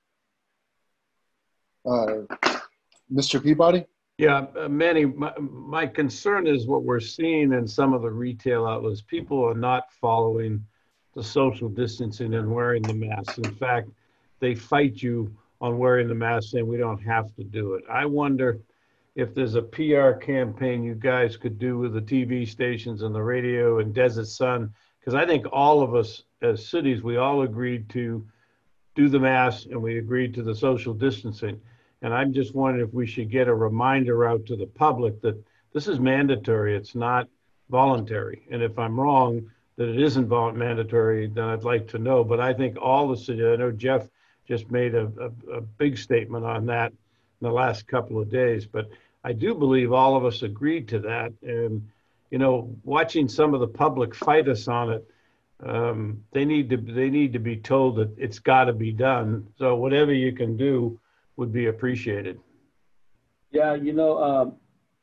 Mr. Peabody? Yeah, Manny, my concern is what we're seeing in some of the retail outlets. People are not following the social distancing and wearing the masks. In fact, they fight you on wearing the mask saying we don't have to do it. I wonder if there's a PR campaign you guys could do with the TV stations and the radio and Desert Sun, because I think all of us as cities, we all agreed to do the mask and we agreed to the social distancing. And I'm just wondering if we should get a reminder out to the public that this is mandatory, it's not voluntary. And if I'm wrong, that it isn't mandatory, then I'd like to know. But I think all the cities, I know Jeff just made a big statement on that in the last couple of days, but I do believe all of us agreed to that. And, you know, watching some of the public fight us on it, they need to be told that it's got to be done. So whatever you can do would be appreciated. Yeah, you know,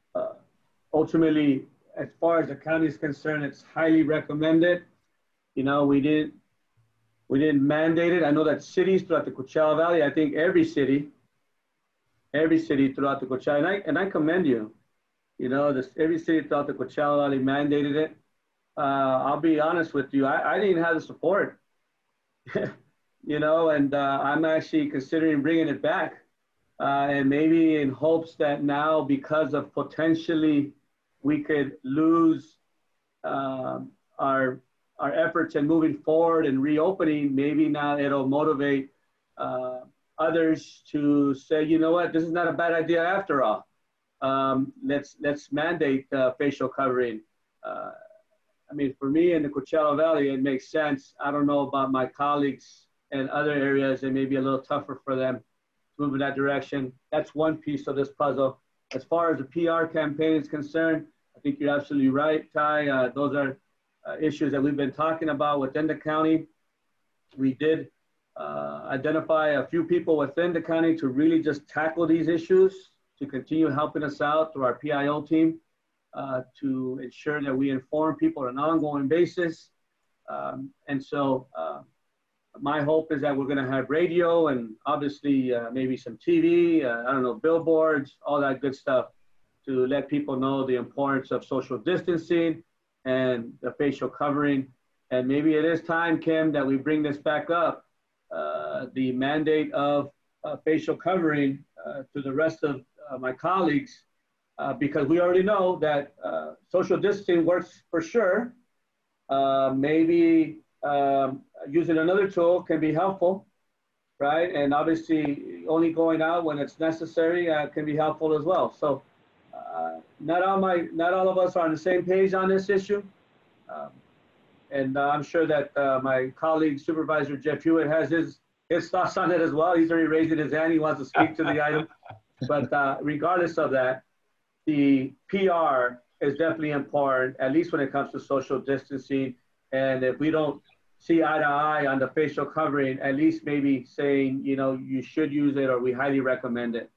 ultimately, as far as the county is concerned, it's highly recommended. You know, we didn't mandate it. I know that cities throughout the Coachella Valley, I think every city throughout the Coachella, and I commend you. You know, every city throughout the Coachella Valley mandated it. I'll be honest with you, I didn't have the support. You know, and I'm actually considering bringing it back. And maybe in hopes that now, because of potentially we could lose our efforts in moving forward and reopening, maybe now it'll motivate others to say, you know what, this is not a bad idea after all. Let's mandate facial covering. I mean, for me in the Coachella Valley, it makes sense. I don't know about my colleagues in other areas. It may be a little tougher for them to move in that direction. That's one piece of this puzzle. As far as the PR campaign is concerned, I think you're absolutely right, Ty. Those are issues that we've been talking about within the county. We did identify a few people within the county to really just tackle these issues, to continue helping us out through our PIO team, to ensure that we inform people on an ongoing basis. And so my hope is that we're going to have radio and obviously maybe some TV, I don't know, billboards, all that good stuff to let people know the importance of social distancing and the facial covering. And maybe it is time, Kim, that we bring this back up, the mandate of facial covering to the rest of my colleagues, because we already know that social distancing works for sure. Maybe using another tool can be helpful, right? And obviously only going out when it's necessary can be helpful as well. So not all of us are on the same page on this issue. And I'm sure that my colleague, Supervisor Jeff Hewitt, has his thoughts on it as well. He's already raising his hand. He wants to speak to the item. But regardless of that, the PR is definitely important, at least when it comes to social distancing. And if we don't see eye to eye on the facial covering, at least maybe saying, you know, you should use it or we highly recommend it.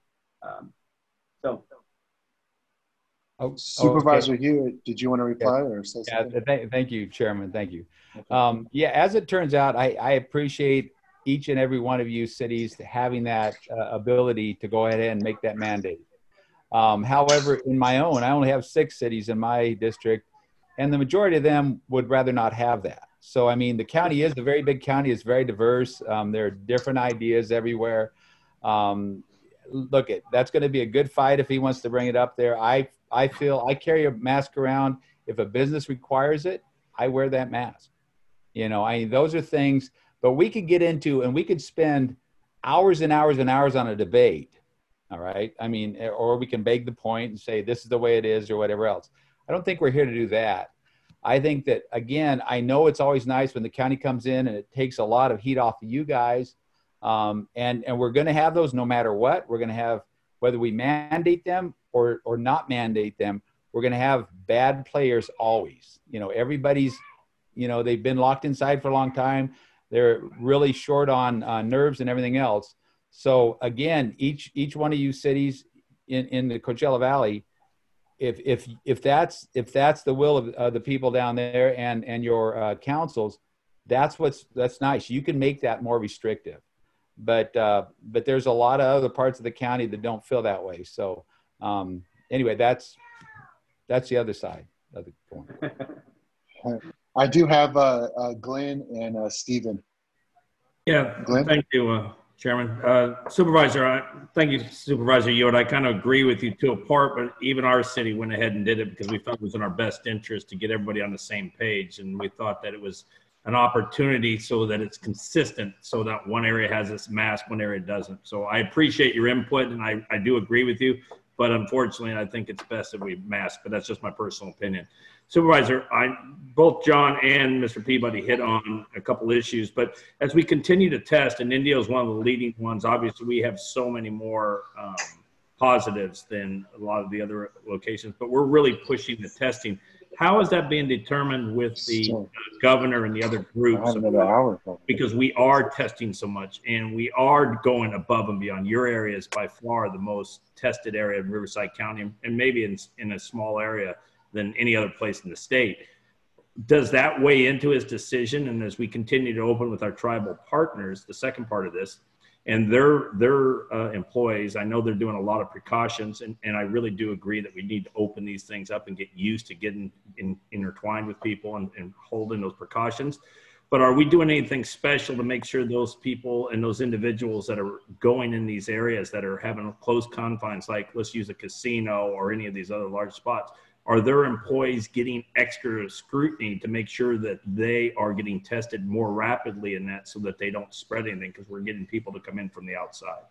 Supervisor Hewitt, did you want to reply or say something? Thank you, Chairman. Thank you. Yeah, as it turns out, I appreciate each and every one of you cities having that ability to go ahead and make that mandate. However, in my own, I only have 6 cities in my district, and the majority of them would rather not have that. So, I mean, the county is a very big county. It's very diverse. There are different ideas everywhere. Look, that's going to be a good fight if he wants to bring it up there. I feel I carry a mask around. If a business requires it, I wear that mask. You know, I mean, those are things, but we could get into, and we could spend hours and hours and hours on a debate. All right. I mean, or we can beg the point and say, this is the way it is or whatever else. I don't think we're here to do that. I think that, again, I know it's always nice when the county comes in and it takes a lot of heat off of you guys. And we're going to have those no matter what. We're going to have, whether we mandate them or not mandate them, we're going to have bad players always. You know, everybody's, you know, they've been locked inside for a long time. They're really short on nerves and everything else. So again, each one of you cities in the Coachella Valley, if that's the will of the people down there and your councils, that's nice. You can make that more restrictive, but there's a lot of other parts of the county that don't feel that way. So anyway, that's the other side of the coin. I do have Glenn and Stephen. Yeah, Glenn? Thank you, Chairman. Supervisor, thank you, Supervisor Yoder. I kind of agree with you to a part, but even our city went ahead and did it because we felt it was in our best interest to get everybody on the same page. And we thought that it was an opportunity so that it's consistent, so that one area has its mask, one area doesn't. So I appreciate your input, and I do agree with you. But unfortunately, I think it's best that we mask, but that's just my personal opinion. Supervisor, both John and Mr. Peabody hit on a couple issues, but as we continue to test, and Indio is one of the leading ones, obviously we have so many more positives than a lot of the other locations, but we're really pushing the testing. How is that being determined with the governor and the other groups? Because we are testing so much and we are going above and beyond. Your area is by far the most tested area in Riverside County, and maybe in a small area than any other place in the state. Does that weigh into his decision? And as we continue to open with our tribal partners, the second part of this, and their employees, I know they're doing a lot of precautions, and I really do agree that we need to open these things up and get used to getting intertwined with people and holding those precautions. But are we doing anything special to make sure those people and those individuals that are going in these areas that are having close confines, like let's use a casino or any of these other large spots, are their employees getting extra scrutiny to make sure that they are getting tested more rapidly in that so that they don't spread anything, because we're getting people to come in from the outside?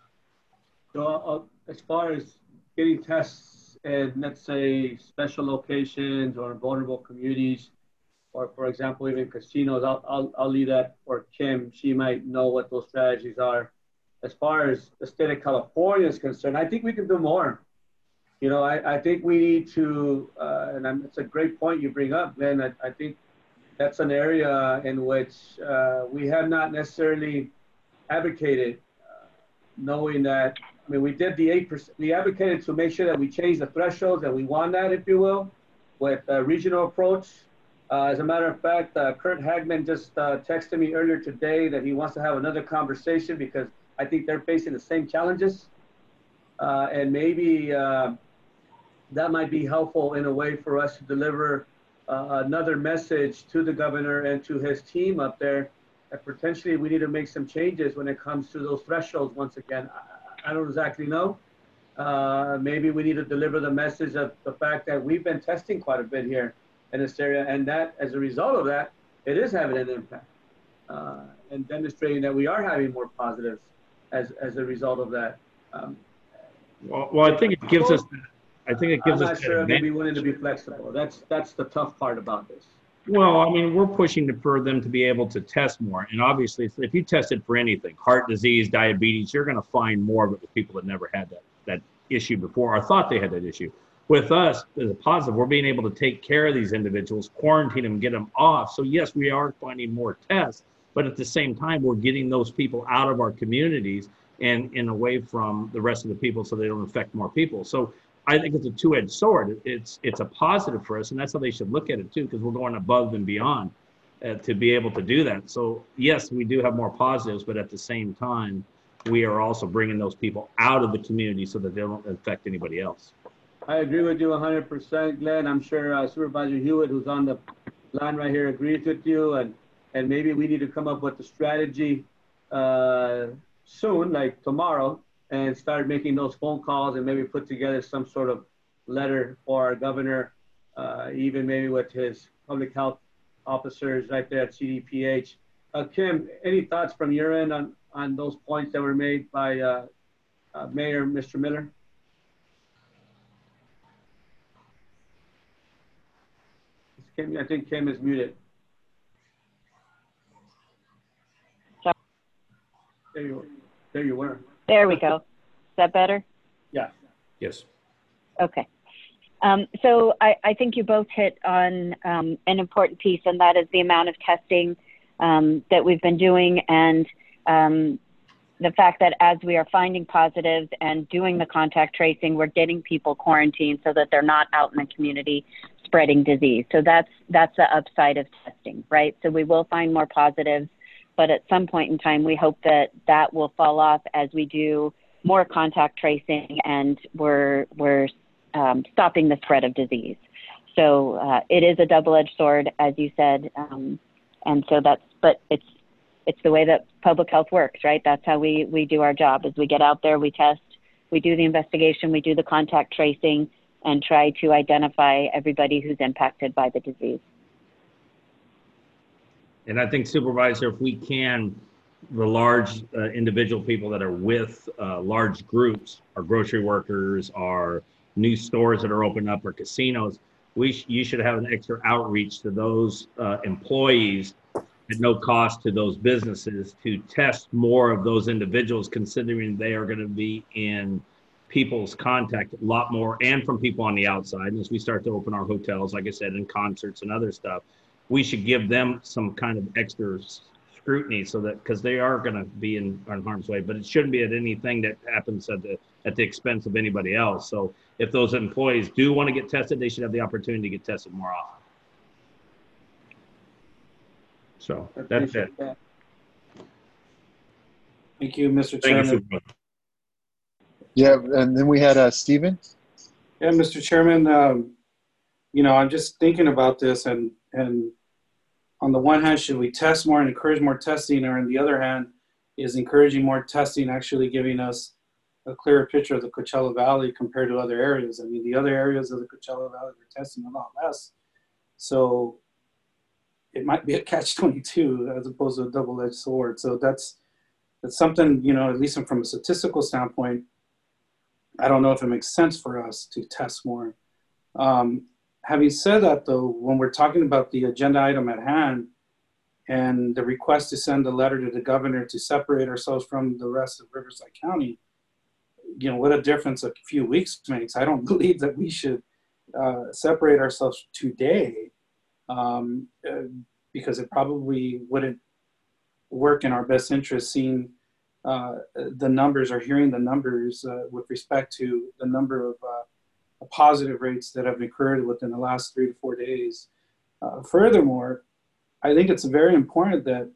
So as far as getting tests in, let's say, special locations or vulnerable communities, or for example, even casinos, I'll leave that for Kim. She might know what those strategies are. As far as the state of California is concerned, I think we can do more. You know, I think we need to, it's a great point you bring up, Glenn. I think that's an area in which we have not necessarily advocated, knowing that, I mean, we did the 8%, we advocated to make sure that we change the thresholds, and we won that, if you will, with a regional approach. As a matter of fact, Kurt Hagman just texted me earlier today that he wants to have another conversation because I think they're facing the same challenges. And maybe that might be helpful in a way for us to deliver another message to the governor and to his team up there that potentially we need to make some changes when it comes to those thresholds. Once again, I don't exactly know. Maybe we need to deliver the message of the fact that we've been testing quite a bit here in this area, and that as a result of that, it is having an impact and demonstrating that we are having more positives as a result of that. Well, I think it gives us. I think it gives us. I'm not sure if we'd be willing to be flexible. That's the tough part about this. Well, I mean, we're pushing for them to be able to test more, and obviously, if you tested for anything, heart disease, diabetes, you're going to find more of it with people that never had that issue before or thought they had that issue. With us, as a positive, we're being able to take care of these individuals, quarantine them, get them off. So yes, we are finding more tests, but at the same time, we're getting those people out of our communities and away from the rest of the people so they don't affect more people. So I think it's a two-edged sword. It's a positive for us, and that's how they should look at it too, because we're going above and beyond to be able to do that. So yes, we do have more positives, but at the same time, we are also bringing those people out of the community so that they don't affect anybody else. I agree with you 100%, Glenn. I'm sure Supervisor Hewitt, who's on the line right here, agrees with you, and maybe we need to come up with a strategy soon, like tomorrow, and start making those phone calls and maybe put together some sort of letter for our governor, even maybe with his public health officers right there at CDPH. Kim, any thoughts from your end on those points that were made by Mayor Mr. Miller? Kim, I think Kim is muted. Sorry. There you were. There we go. Is that better? Yeah. Yes. Okay. So I think you both hit on an important piece, and that is the amount of testing that we've been doing, and the fact that as we are finding positives and doing the contact tracing, we're getting people quarantined so that they're not out in the community spreading disease. So that's the upside of testing, right? So we will find more positives, but at some point in time, we hope that that will fall off as we do more contact tracing and we're stopping the spread of disease. So it is a double-edged sword, as you said, and so but it's the way that public health works, right? That's how we do our job, is we get out there, we test, we do the investigation, we do the contact tracing, and try to identify everybody who's impacted by the disease. And I think, Supervisor, if we can, the large individual people that are with large groups, our grocery workers, our new stores that are opening up, or casinos, you should have an extra outreach to those employees at no cost to those businesses to test more of those individuals, considering they are going to be in people's contact a lot more, and from people on the outside. And as we start to open our hotels, like I said, and concerts and other stuff, we should give them some kind of extra scrutiny, so that, because they are going to be in harm's way, but it shouldn't be at anything that happens at the expense of anybody else. So if those employees do want to get tested, they should have the opportunity to get tested more often. So that's it. Thank you, Mr. Thank you, Chairman. Supervisor. Yeah, and then we had Stephen. Yeah, Mr. Chairman, you know, I'm just thinking about this, and on the one hand, should we test more and encourage more testing, or on the other hand, is encouraging more testing actually giving us a clearer picture of the Coachella Valley compared to other areas? I mean, the other areas of the Coachella Valley are testing a lot less. So it might be a catch-22 as opposed to a double-edged sword. So that's something, you know, at least from a statistical standpoint, I don't know if it makes sense for us to test more. Having said that, though, when we're talking about the agenda item at hand and the request to send a letter to the governor to separate ourselves from the rest of Riverside County, you know, what a difference a few weeks makes. I don't believe that we should separate ourselves today, because it probably wouldn't work in our best interest, seeing the numbers or hearing the numbers with respect to the number of positive rates that have occurred within the last 3 to 4 days. Furthermore, I think it's very important that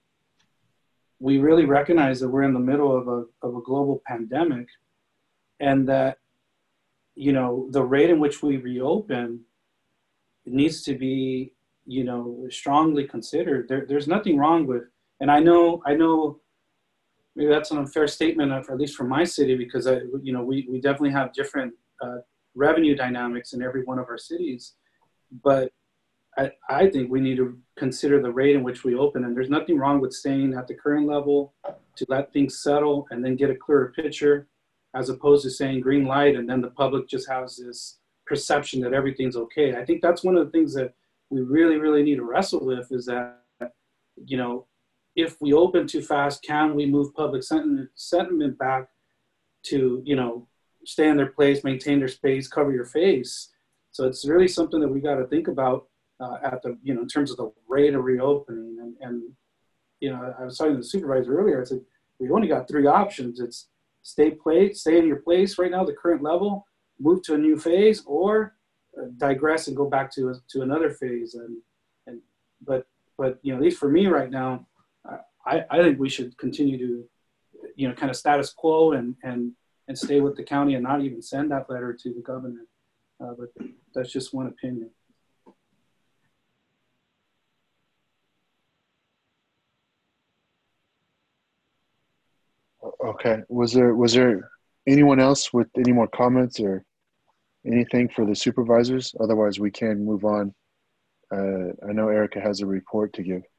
we really recognize that we're in the middle of a global pandemic, and that, you know, the rate in which we reopen needs to be, you know, strongly considered. There's nothing wrong with, and I know maybe that's an unfair statement, at least from my city, because you know, we definitely have different revenue dynamics in every one of our cities, but I think we need to consider the rate in which we open, and there's nothing wrong with staying at the current level to let things settle and then get a clearer picture, as opposed to saying green light and then the public just has this perception that everything's okay. I think that's one of the things that we really, really need to wrestle with, is that, you know, if we open too fast, can we move public sentiment back to, you know, stay in their place, maintain their space, cover your face? So it's really something that we got to think about at the, you know, in terms of the rate of reopening. And you know, I was talking to the supervisor earlier. I said, we only got 3 options. It's stay in your place right now, the current level, move to a new phase, or digress and go back to another phase. But you know, at least for me right now, I think we should continue to, you know, kind of status quo and stay with the county and not even send that letter to the governor. But that's just one opinion. Okay. Was there anyone else with any more comments or anything for the supervisors? Otherwise, we can move on. I know Erica has a report to give.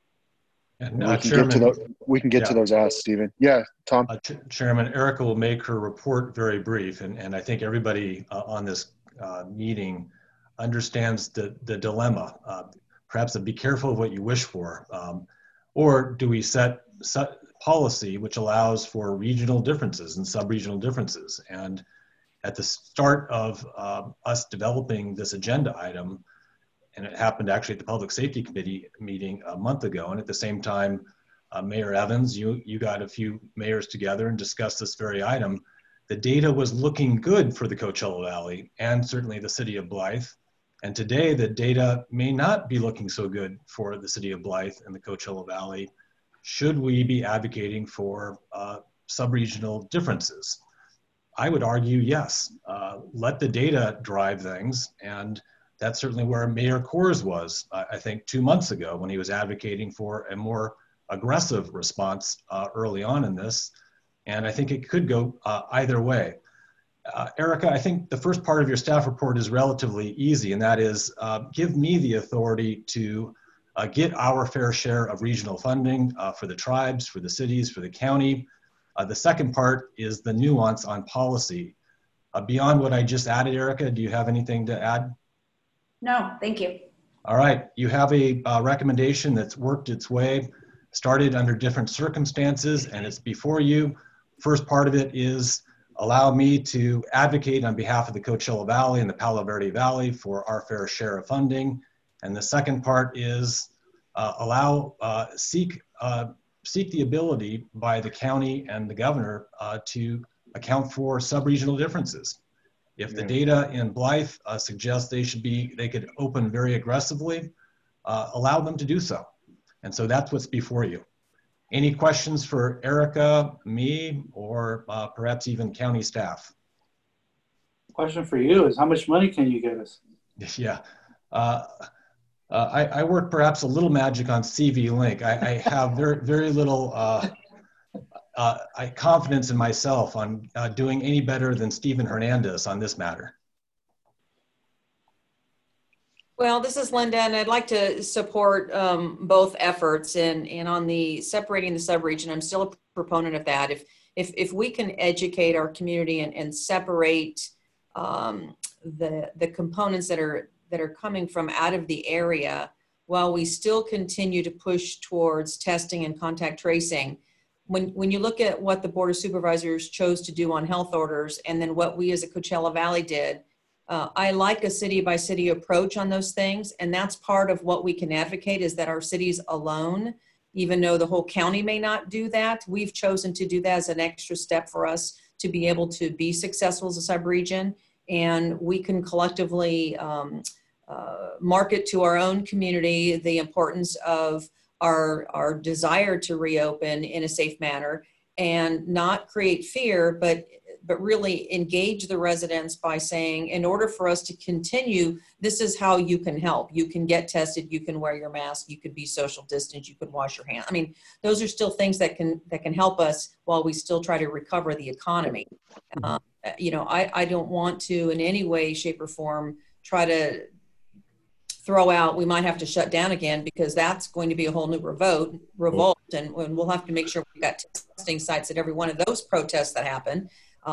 We can get to those asks, Stephen. Yeah, Tom. Chairman, Erica will make her report very brief, and I think everybody on this meeting understands the dilemma. Perhaps be careful of what you wish for. Or do we set policy which allows for regional differences and sub-regional differences? And at the start of us developing this agenda item, and it happened actually at the Public Safety Committee meeting a month ago, and at the same time, Mayor Evans, you got a few mayors together and discussed this very item. The data was looking good for the Coachella Valley and certainly the city of Blythe. And today the data may not be looking so good for the city of Blythe and the Coachella Valley. Should we be advocating for sub-regional differences? I would argue yes. Let the data drive things, and that's certainly where Mayor Kors was, I think, 2 months ago when he was advocating for a more aggressive response early on in this. And I think it could go either way. Erica, I think the first part of your staff report is relatively easy, and that is give me the authority to get our fair share of regional funding for the tribes, for the cities, for the county. The second part is the nuance on policy. Beyond what I just added, Erica, do you have anything to add? No, thank you. All right, you have a recommendation that's worked its way, started under different circumstances, and it's before you. First part of it is allow me to advocate on behalf of the Coachella Valley and the Palo Verde Valley for our fair share of funding. And the second part is seek the ability by the county and the governor to account for sub-regional differences. If the data in Blythe suggests they could open very aggressively, allow them to do so. And so that's what's before you. Any questions for Erica, me, or perhaps even county staff? Question for you is how much money can you get us? Yeah. I work perhaps a little magic on CV Link. I have very little confidence in myself on doing any better than Stephen Hernandez on this matter. Well, this is Linda, and I'd like to support both efforts. And on the separating the subregion, I'm still a proponent of that. If we can educate our community and separate the components that are coming from out of the area, while we still continue to push towards testing and contact tracing. When you look at what the Board of Supervisors chose to do on health orders, and then what we as a Coachella Valley did, I like a city-by-city approach on those things, and that's part of what we can advocate, is that our cities alone, even though the whole county may not do that, we've chosen to do that as an extra step for us to be able to be successful as a sub-region, and we can collectively market to our own community the importance of our desire to reopen in a safe manner and not create fear, but really engage the residents by saying, in order for us to continue, this is how you can help. You can get tested, you can wear your mask, you could be social distance, you could wash your hands. I mean, those are still things that can help us while we still try to recover the economy. You know, I don't want to in any way, shape, or form try to throw out, we might have to shut down again, because that's going to be a whole new revolt, and we'll have to make sure we've got testing sites at every one of those protests that happen.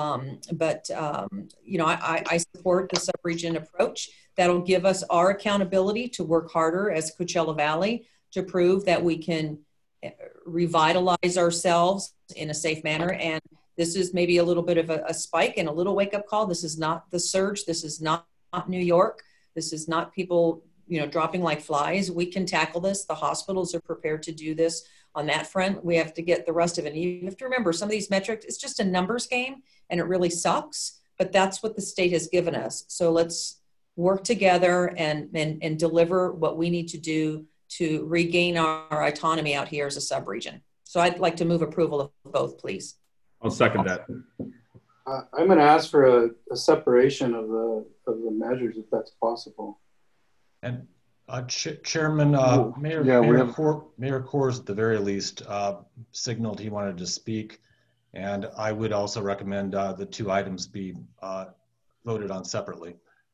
You know, I support the sub-region approach. That'll give us our accountability to work harder as Coachella Valley to prove that we can revitalize ourselves in a safe manner. And this is maybe a little bit of a spike and a little wake-up call. This is not the surge. This is not New York. This is not people, you know, dropping like flies. We can tackle this. The hospitals are prepared to do this. On that front, we have to get the rest of it. And you have to remember, some of these metrics, it's just a numbers game, and it really sucks, but that's what the state has given us. So let's work together and deliver what we need to do to regain our autonomy out here as a sub-region. So I'd like to move approval of both, please. I'll second that. I'm going to ask for a separation of the measures, if that's possible. And Chairman, Mayor Kors, at the very least, signaled he wanted to speak, and I would also recommend the two items be voted on separately.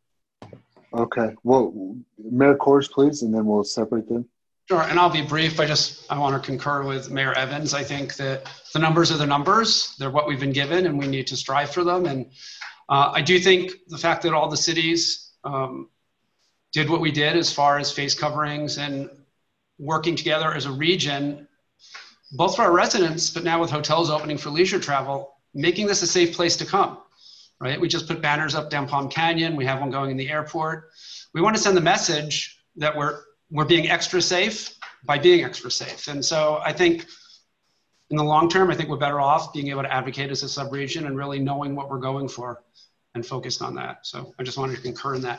Okay. Well, Mayor Kors, please, and then we'll separate them. Sure, and I'll be brief. I want to concur with Mayor Evans. I think that the numbers are the numbers. They're what we've been given, and we need to strive for them. And I do think the fact that all the cities did what we did as far as face coverings and working together as a region, both for our residents, but now with hotels opening for leisure travel, making this a safe place to come, right? We just put banners up down Palm Canyon. We have one going in the airport. We want to send the message that we're being extra safe by being extra safe. And so I think in the long term, I think we're better off being able to advocate as a sub-region and really knowing what we're going for and focused on that. So I just wanted to concur in that.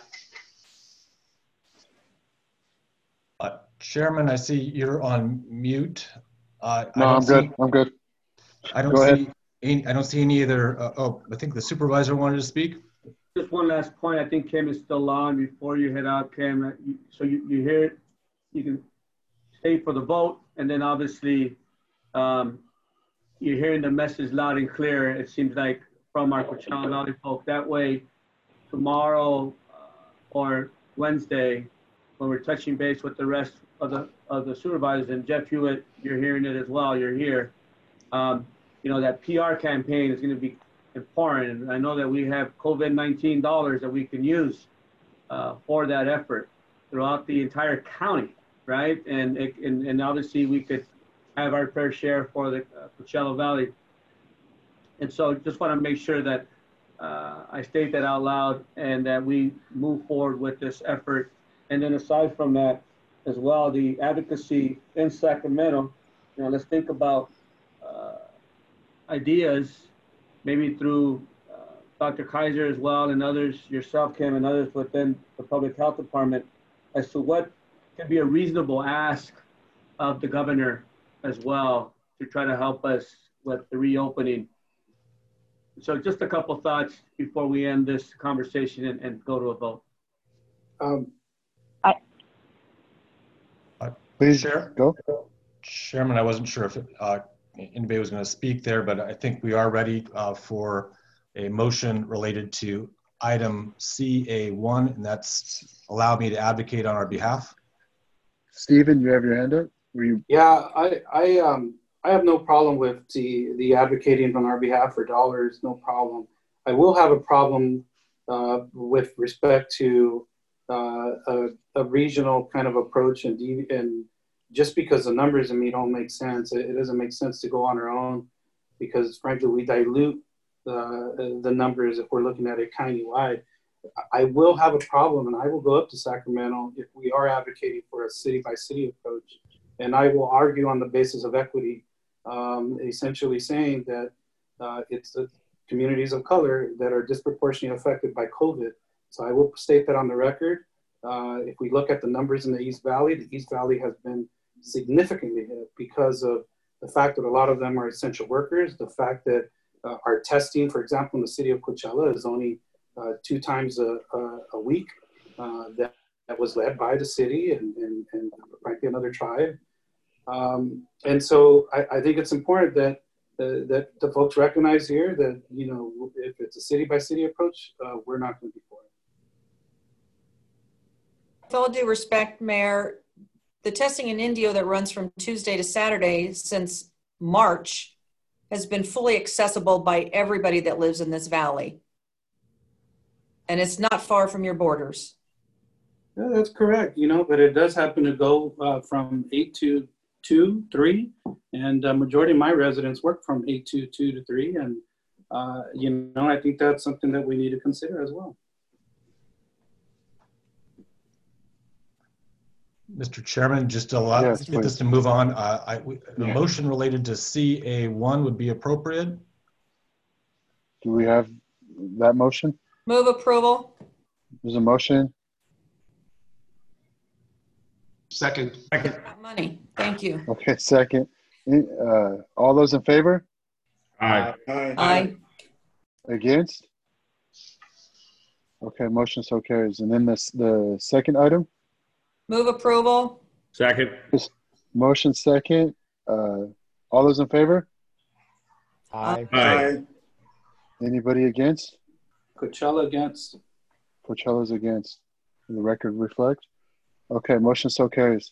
Chairman, I see you're on mute. No, I'm good. I'm good. I don't see any other. I think the supervisor wanted to speak. Just one last point. I think Kim is still on before you head out, Kim. So you hear it. You can stay for the vote, and then obviously you're hearing the message loud and clear. It seems like from our Coachella Valley folk. That way, tomorrow or Wednesday, when we're touching base with the rest of the supervisors, and Jeff Hewitt, you're hearing it as well. You're here. You know, that PR campaign is going to be important. And I know that we have COVID-19 dollars that we can use for that effort throughout the entire county, right? And obviously we could have our fair share for the Coachella Valley. And so just want to make sure that I state that out loud and that we move forward with this effort. And then aside from that as well, the advocacy in Sacramento, you know, let's think about ideas, maybe through Dr. Kaiser as well and others, yourself, Kim, and others within the Public Health Department as to what can be a reasonable ask of the governor as well to try to help us with the reopening. So just a couple thoughts before we end this conversation and go to a vote. Please go. Chairman, I wasn't sure if anybody was going to speak there, but I think we are ready for a motion related to item CA1, and that's allow me to advocate on our behalf. Stephen, you have your hand up? Yeah, I have no problem with the advocating on our behalf for dollars, no problem. I will have a problem with respect to a regional kind of approach, and just because the numbers in me don't make sense, it doesn't make sense to go on our own, because frankly we dilute the numbers if we're looking at it county-wide. I will have a problem, and I will go up to Sacramento if we are advocating for a city-by-city approach, and I will argue on the basis of equity, essentially saying that it's the communities of color that are disproportionately affected by COVID. So I will state that on the record. If we look at the numbers in the East Valley has been significantly hit because of the fact that a lot of them are essential workers, the fact that our testing, for example, in the city of Coachella is only 2 times a week. That was led by the city and frankly another tribe. And so I think it's important that the folks recognize here that, you know, if it's a city-by-city approach, we're not going to be for it. With all due respect, Mayor, the testing in Indio that runs from Tuesday to Saturday since March has been fully accessible by everybody that lives in this valley. And it's not far from your borders. Yeah, that's correct, you know, but it does happen to go from 8 to 2, 3, and the majority of my residents work from 8 to 2 to 3, and you know, I think that's something that we need to consider as well. Mr. Chairman, just to allow get this to move on, a motion related to CA1 would be appropriate. Do we have that motion? Move approval. There's a motion. Second. Money. Thank you. Okay, second. All those in favor? Aye. Aye. Against? Okay, motion so carries. And then the second item? Move approval. Second. Motion second. All those in favor? Aye. Aye. Anybody against? Coachella against. Coachella's against. The record reflects. Okay, motion so carries.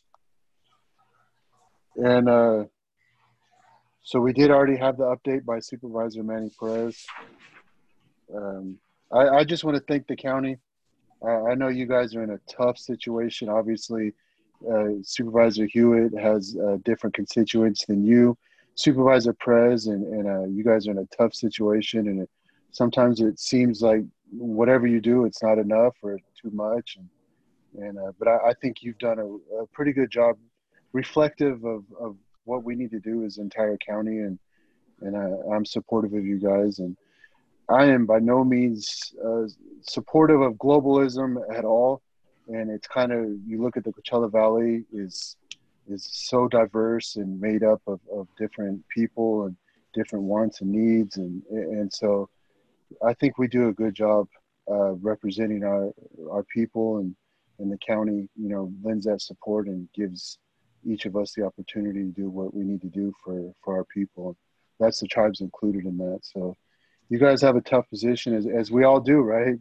And so we did already have the update by Supervisor Manny Perez. I just want to thank the county I know you guys are in a tough situation. Obviously, Supervisor Hewitt has different constituents than you. Supervisor Perez and you guys are in a tough situation, and sometimes it seems like whatever you do, it's not enough or too much. But I think you've done a pretty good job, reflective of what we need to do as entire county, and I'm supportive of you guys. And I am by no means supportive of globalism at all. And it's kind of, you look at the Coachella Valley is so diverse and made up of different people and different wants and needs. And so I think we do a good job representing our people, and the county, you know, lends that support and gives each of us the opportunity to do what we need to do for our people. That's the tribes included in that. So you guys have a tough position, as we all do, right?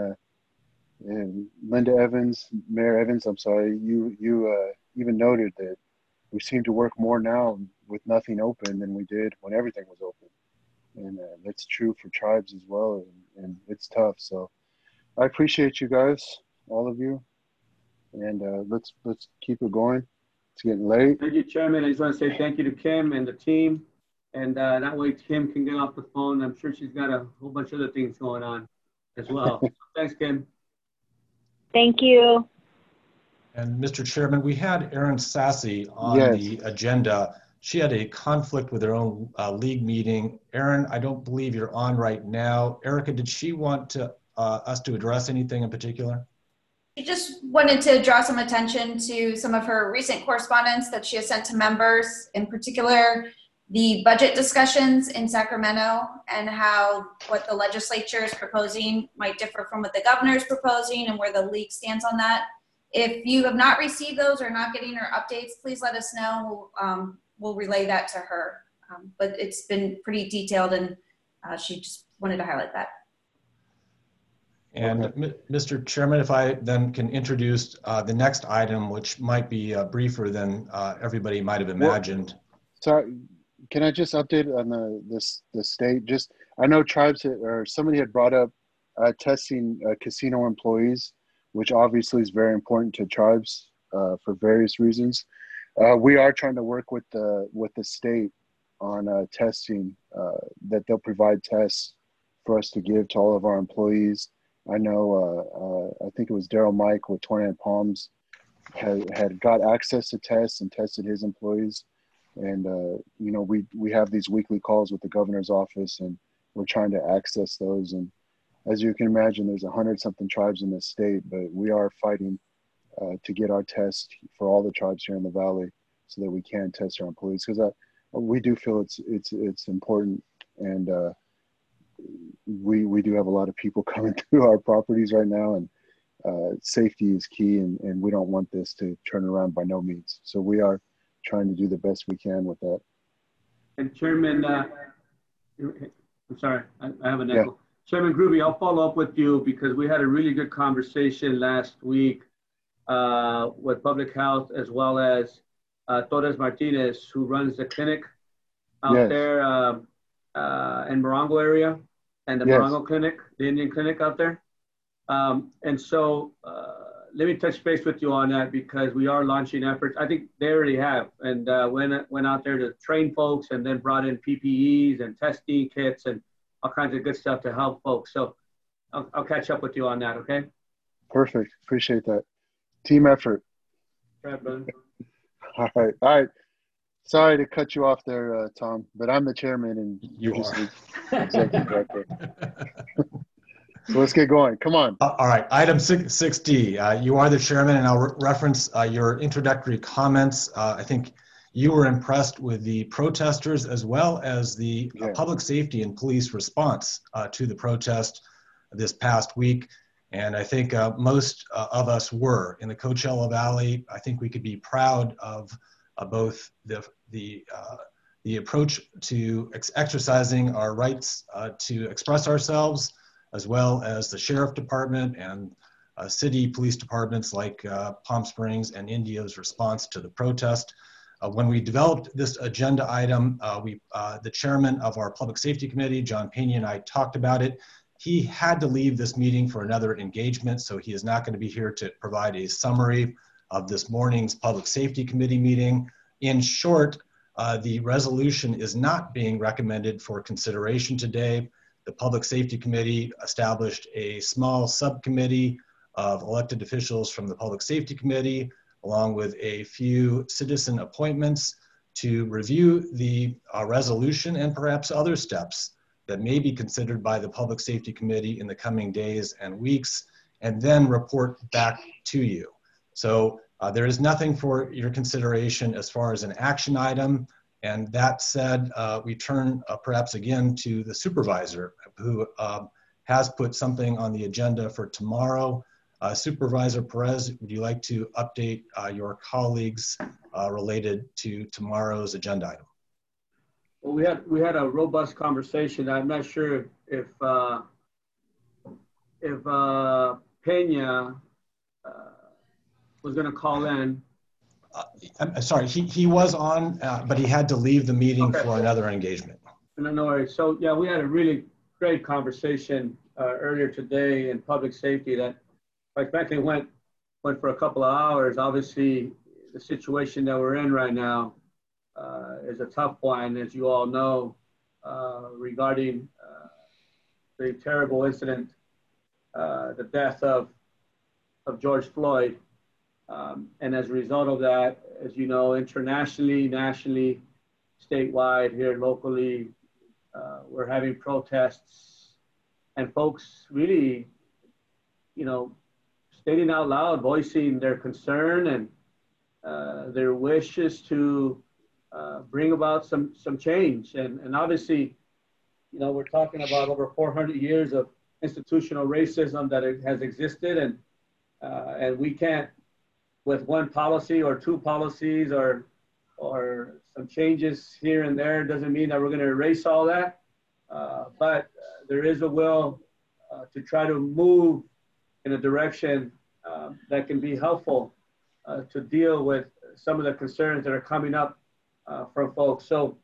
And Linda Evans, Mayor Evans, I'm sorry, you even noted that we seem to work more now with nothing open than we did when everything was open. And that's true for tribes as well, and it's tough. So I appreciate you guys, all of you, and let's keep it going. It's getting late. Thank you, Chairman. I just want to say thank you to Kim and the team, and that way Kim can get off the phone. I'm sure she's got a whole bunch of other things going on as well. Thanks, Kim. Thank you. And Mr. Chairman, we had Erin Sassy on the agenda. She had a conflict with her own league meeting. Erin, I don't believe you're on right now. Erica, did she want us to address anything in particular? She just wanted to draw some attention to some of her recent correspondence that she has sent to members, in particular the budget discussions in Sacramento, and how what the legislature is proposing might differ from what the governor is proposing and where the league stands on that. If you have not received those or not getting her updates, please let us know. We'll relay that to her. But it's been pretty detailed, and she just wanted to highlight that. And Mr. Chairman, if I then can introduce the next item, which might be briefer than everybody might have imagined. Sorry, can I just update on the state? Just, I know tribes or somebody had brought up testing casino employees, which obviously is very important to tribes for various reasons. We are trying to work with the state on testing, that they'll provide tests for us to give to all of our employees. I know, I think it was Daryl Mike with 29 Palms had got access to tests and tested his employees. And, you know, we have these weekly calls with the governor's office, and we're trying to access those. And as you can imagine, there's 100-something tribes in this state, but we are fighting to get our test for all the tribes here in the Valley so that we can test our employees. Because we do feel it's important, and we do have a lot of people coming through our properties right now, and safety is key, and we don't want this to turn around by no means. So we are trying to do the best we can with that. And Chairman, I'm sorry, I have an echo. Yeah. Chairman Gruby, I'll follow up with you because we had a really good conversation last week with Public Health, as well as Torres Martinez, who runs the clinic out there in Morongo area, and the Morongo Clinic, the Indian clinic out there. And so let me touch base with you on that, because we are launching efforts. I think they already have, and went out there to train folks, and then brought in PPEs and testing kits and all kinds of good stuff to help folks. So I'll catch up with you on that, okay? Perfect. Appreciate that. Team effort. Right, brother. All right. Sorry to cut you off there, Tom, but I'm the chairman and you're just the executive director. So let's get going. Come on. All right. Item 6D. You are the chairman, and I'll reference your introductory comments. I think you were impressed with the protesters as well as the public safety and police response to the protest this past week. And I think most of us were in the Coachella Valley. I think we could be proud of both the approach to exercising our rights to express ourselves, as well as the sheriff department and city police departments like Palm Springs and India's response to the protest. When we developed this agenda item, the chairman of our public safety committee, John Pena, and I talked about it, He had to leave this meeting for another engagement, so he is not going to be here to provide a summary of this morning's Public Safety Committee meeting. In short, the resolution is not being recommended for consideration today. The Public Safety Committee established a small subcommittee of elected officials from the Public Safety Committee, along with a few citizen appointments to review the resolution and perhaps other steps that may be considered by the Public Safety Committee in the coming days and weeks, and then report back to you. So there is nothing for your consideration as far as an action item. And that said, we turn perhaps again to the supervisor, who has put something on the agenda for tomorrow. Supervisor Perez, would you like to update your colleagues related to tomorrow's agenda item? Well, we had a robust conversation. I'm not sure if Pena was going to call in. I'm sorry, he was on, but he had to leave the meeting for another engagement. No worries. So yeah, we had a really great conversation earlier today in public safety that, quite frankly, went for a couple of hours. Obviously, the situation that we're in right now is a tough one, as you all know, regarding the terrible incident, the death of George Floyd. And as a result of that, as you know, internationally, nationally, statewide, here locally, we're having protests and folks really, stating out loud, voicing their concern and their wishes to bring about some change. And obviously, we're talking about over 400 years of institutional racism that has existed, and we can't, with one policy or two policies or some changes here and there, doesn't mean that we're going to erase all that. But there is a will to try to move in a direction that can be helpful to deal with some of the concerns that are coming up from folks. So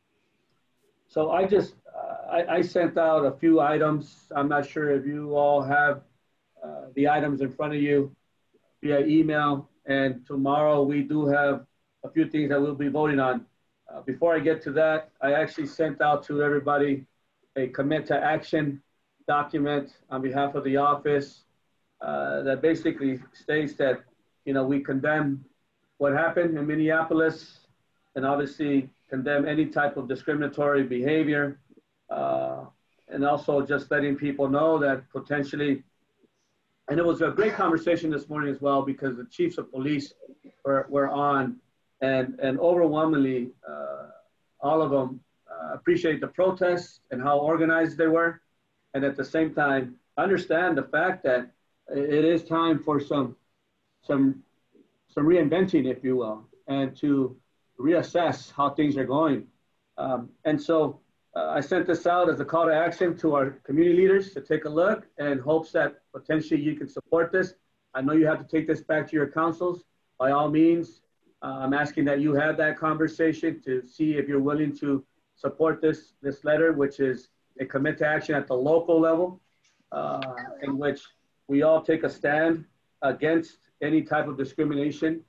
I sent out a few items. I'm not sure if you all have the items in front of you via email. And tomorrow we do have a few things that we'll be voting on. Before I get to that, I actually sent out to everybody a commit to action document on behalf of the office that basically states that, we condemn what happened in Minneapolis and obviously condemn any type of discriminatory behavior. And also just letting people know that potentially, and it was a great conversation this morning as well, because the chiefs of police were on, and overwhelmingly, all of them appreciate the protests and how organized they were. And at the same time, understand the fact that it is time for some reinventing, if you will, and to reassess how things are going. And so I sent this out as a call to action to our community leaders to take a look, and hopes that potentially you can support this. I know you have to take this back to your councils. By all means, I'm asking that you have that conversation to see if you're willing to support this letter, which is a commit to action at the local level, in which we all take a stand against any type of discrimination,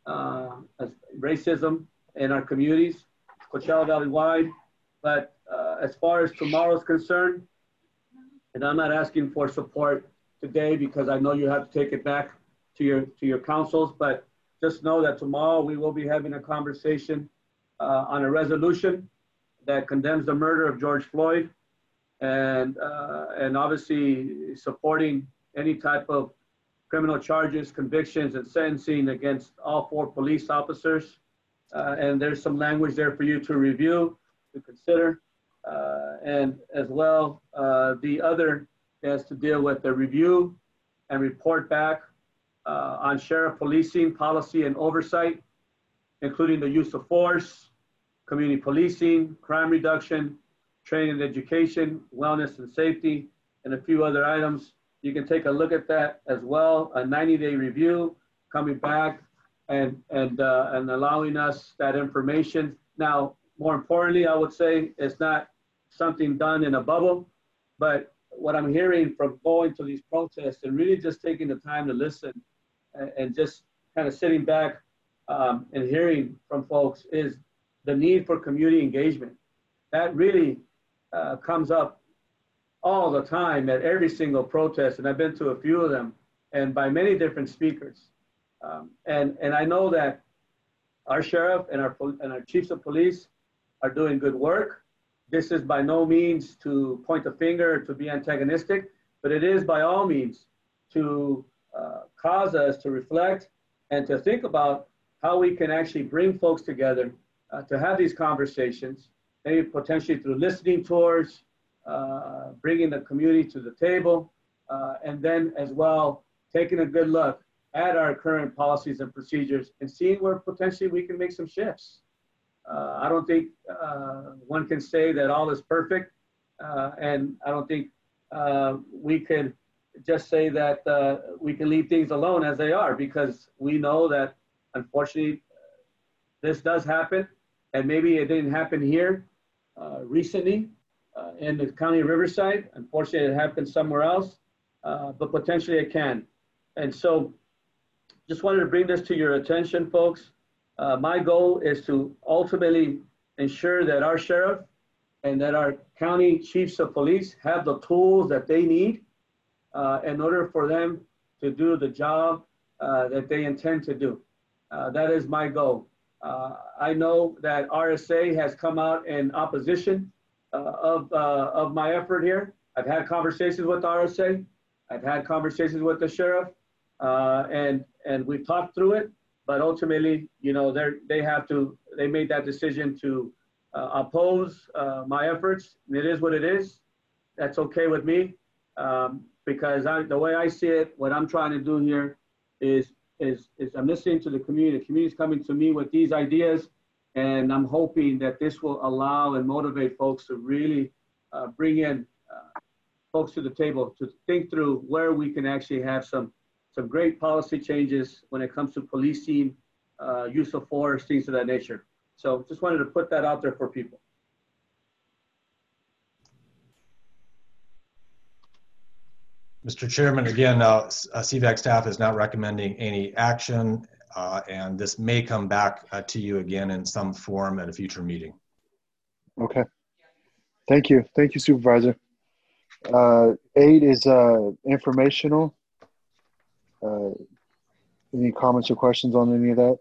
racism in our communities, Coachella Valley-wide. But as far as tomorrow's concerned, and I'm not asking for support today because I know you have to take it back to your councils, but just know that tomorrow we will be having a conversation on a resolution that condemns the murder of George Floyd, and obviously supporting any type of criminal charges, convictions, and sentencing against all 4 police officers. And there's some language there for you to review, to consider. And as well, the other has to deal with the review and report back on sheriff policing policy and oversight, including the use of force, community policing, crime reduction, training and education, wellness and safety, and a few other items. You can take a look at that as well, a 90-day review, coming back and allowing us that information. Now, more importantly, I would say it's not something done in a bubble, but what I'm hearing from going to these protests and really just taking the time to listen and just kind of sitting back and hearing from folks is the need for community engagement. That really comes up all the time at every single protest, and I've been to a few of them, and by many different speakers. And I know that our sheriff and our chiefs of police are doing good work. This is by no means to point the finger, to be antagonistic, but it is by all means to cause us to reflect and to think about how we can actually bring folks together to have these conversations, maybe potentially through listening tours, bringing the community to the table, and then as well, taking a good look at our current policies and procedures and seeing where potentially we can make some shifts. I don't think one can say that all is perfect, and I don't think we can just say that we can leave things alone as they are, because we know that unfortunately this does happen, and maybe it didn't happen here recently in the county of Riverside. Unfortunately, it happened somewhere else, but potentially it can. And so just wanted to bring this to your attention, folks. My goal is to ultimately ensure that our sheriff and that our county chiefs of police have the tools that they need in order for them to do the job that they intend to do. That is my goal. I know that RSA has come out in opposition of my effort here. I've had conversations with RSA. I've had conversations with the sheriff, and we've talked through it. But ultimately, you know, they made that decision to oppose my efforts. And it is what it is. That's okay with me, because the way I see it, what I'm trying to do here is I'm listening to the community. The community is coming to me with these ideas, and I'm hoping that this will allow and motivate folks to really bring in folks to the table to think through where we can actually have some great policy changes when it comes to policing, use of force, things of that nature. So just wanted to put that out there for people. Mr. Chairman, again, CVAC staff is not recommending any action, and this may come back to you again in some form at a future meeting. Okay. Thank you. Thank you, Supervisor. 8 is informational. Any comments or questions on any of that?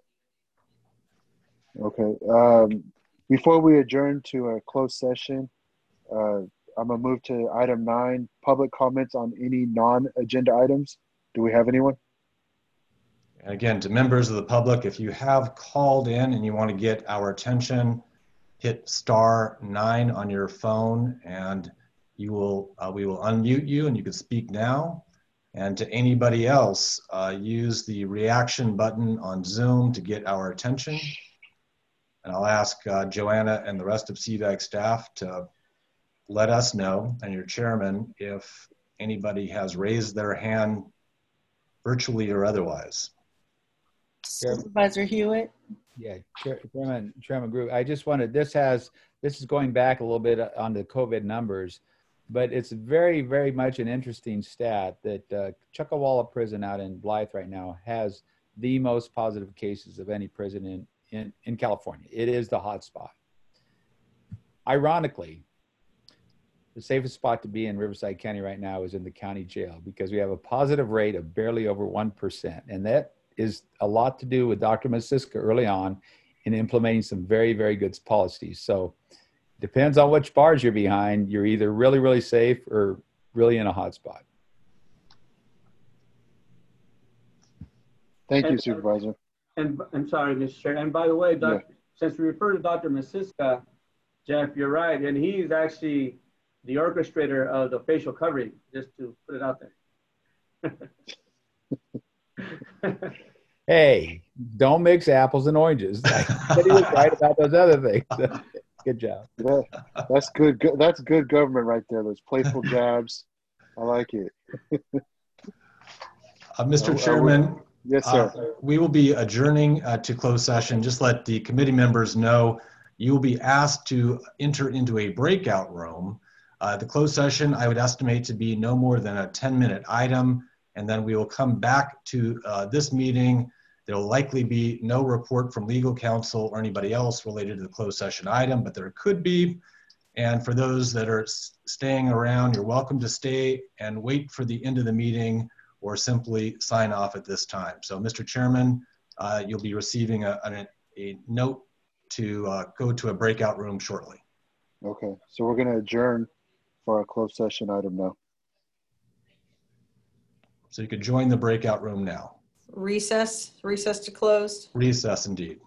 Okay. Before we adjourn to a closed session, I'm going to move to item 9, public comments on any non-agenda items. Do we have anyone? And again, to members of the public, if you have called in and you want to get our attention, hit *9 on your phone, and we will unmute you and you can speak now. And to anybody else, use the reaction button on Zoom to get our attention. And I'll ask Joanna and the rest of CVAC staff to let us know, and your chairman, if anybody has raised their hand virtually or otherwise. Supervisor Hewitt. Yeah, Chairman Groove. I just wanted, this is going back a little bit on the COVID numbers, but it's very, very much an interesting stat that Chuckawalla Prison out in Blythe right now has the most positive cases of any prison in California. It is the hot spot. Ironically, the safest spot to be in Riverside County right now is in the county jail, because we have a positive rate of barely over 1%. And that is a lot to do with Dr. Masiska early on in implementing some very, very good policies. So depends on which bars you're behind. You're either really, really safe or really in a hot spot. Thank you, Supervisor. And I'm sorry, Mr. Chair. And by the way, since we refer to Dr. Masiska, Jeff, you're right. And he's actually the orchestrator of the facial covering, just to put it out there. Hey, don't mix apples and oranges. He was right about those other things. Good job. Yeah, that's good. That's good government right there. Those playful jabs. I like it. Mr. Chairman. Yes, sir. We will be adjourning to closed session. Just let the committee members know you will be asked to enter into a breakout room The closed session, I would estimate to be no more than a 10-minute item, and then we will come back to this meeting. There will likely be no report from legal counsel or anybody else related to the closed session item, but there could be. And for those that are staying around, you're welcome to stay and wait for the end of the meeting or simply sign off at this time. So Mr. Chairman, you'll be receiving a note to go to a breakout room shortly. Okay, so we're gonna adjourn for our closed session item now. So you could join the breakout room now. Recess to closed. Recess indeed.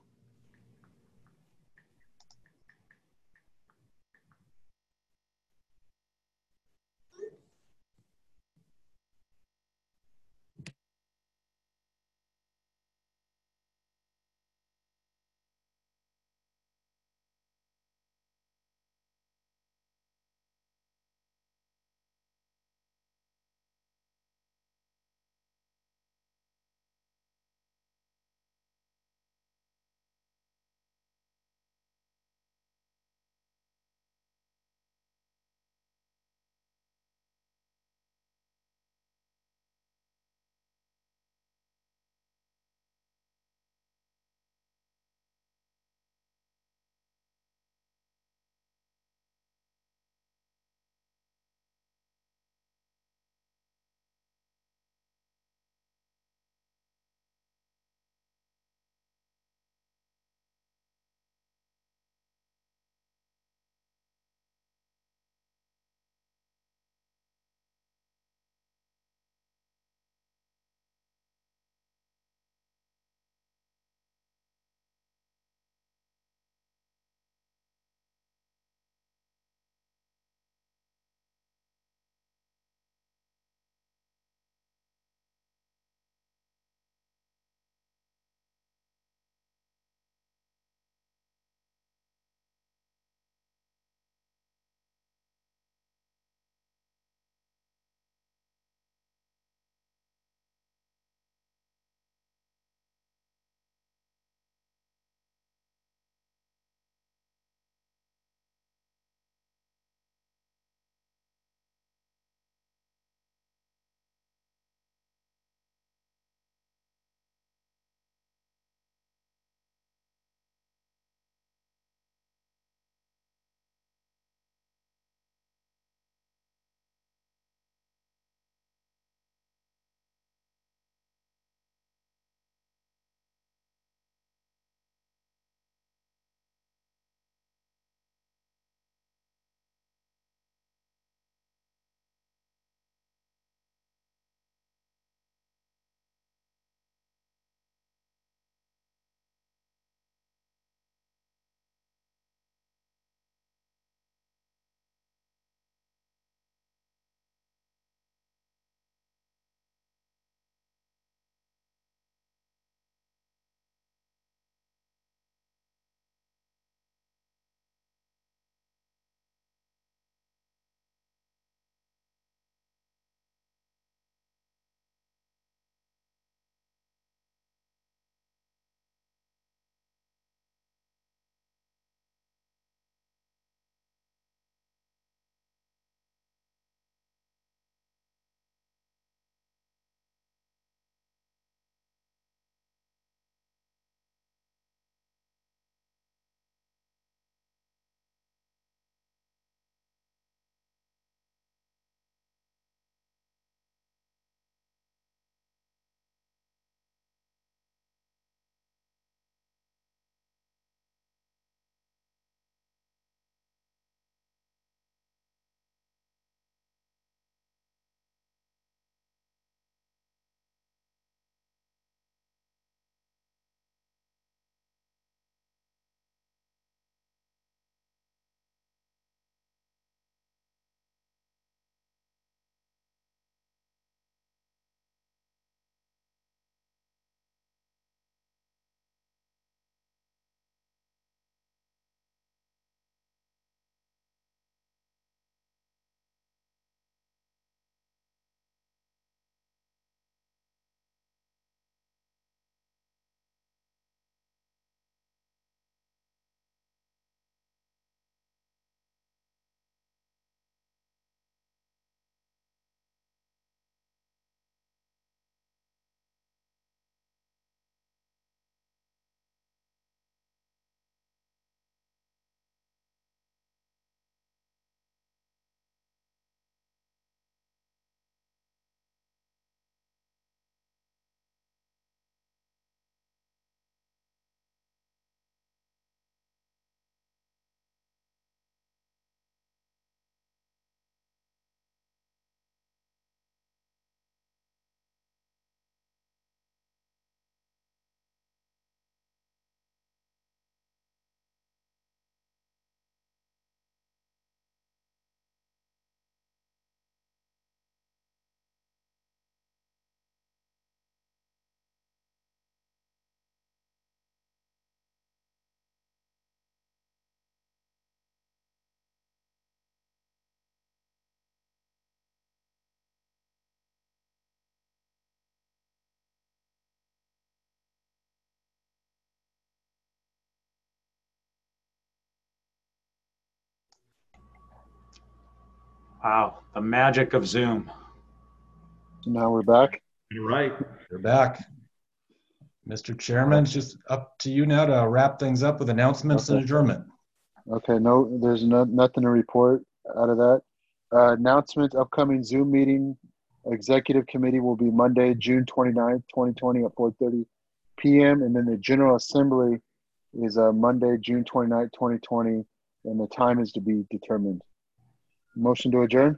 Wow, the magic of Zoom. Now we're back. You're right. You're back. Mr. Chairman, it's just up to you now to wrap things up with announcements and adjournment. Okay, no, there's nothing to report out of that. Announcements, upcoming Zoom meeting, executive committee will be Monday, June 29th, 2020 at 4:30 p.m. And then the General Assembly is Monday, June 29th, 2020, and the time is to be determined. Motion to adjourn?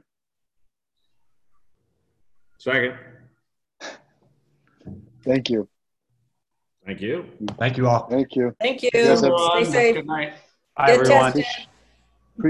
Second. Thank you. Thank you. Thank you all. Thank you. Thank you. Yes, Stay safe. Good night. Bye, Get everyone. tested.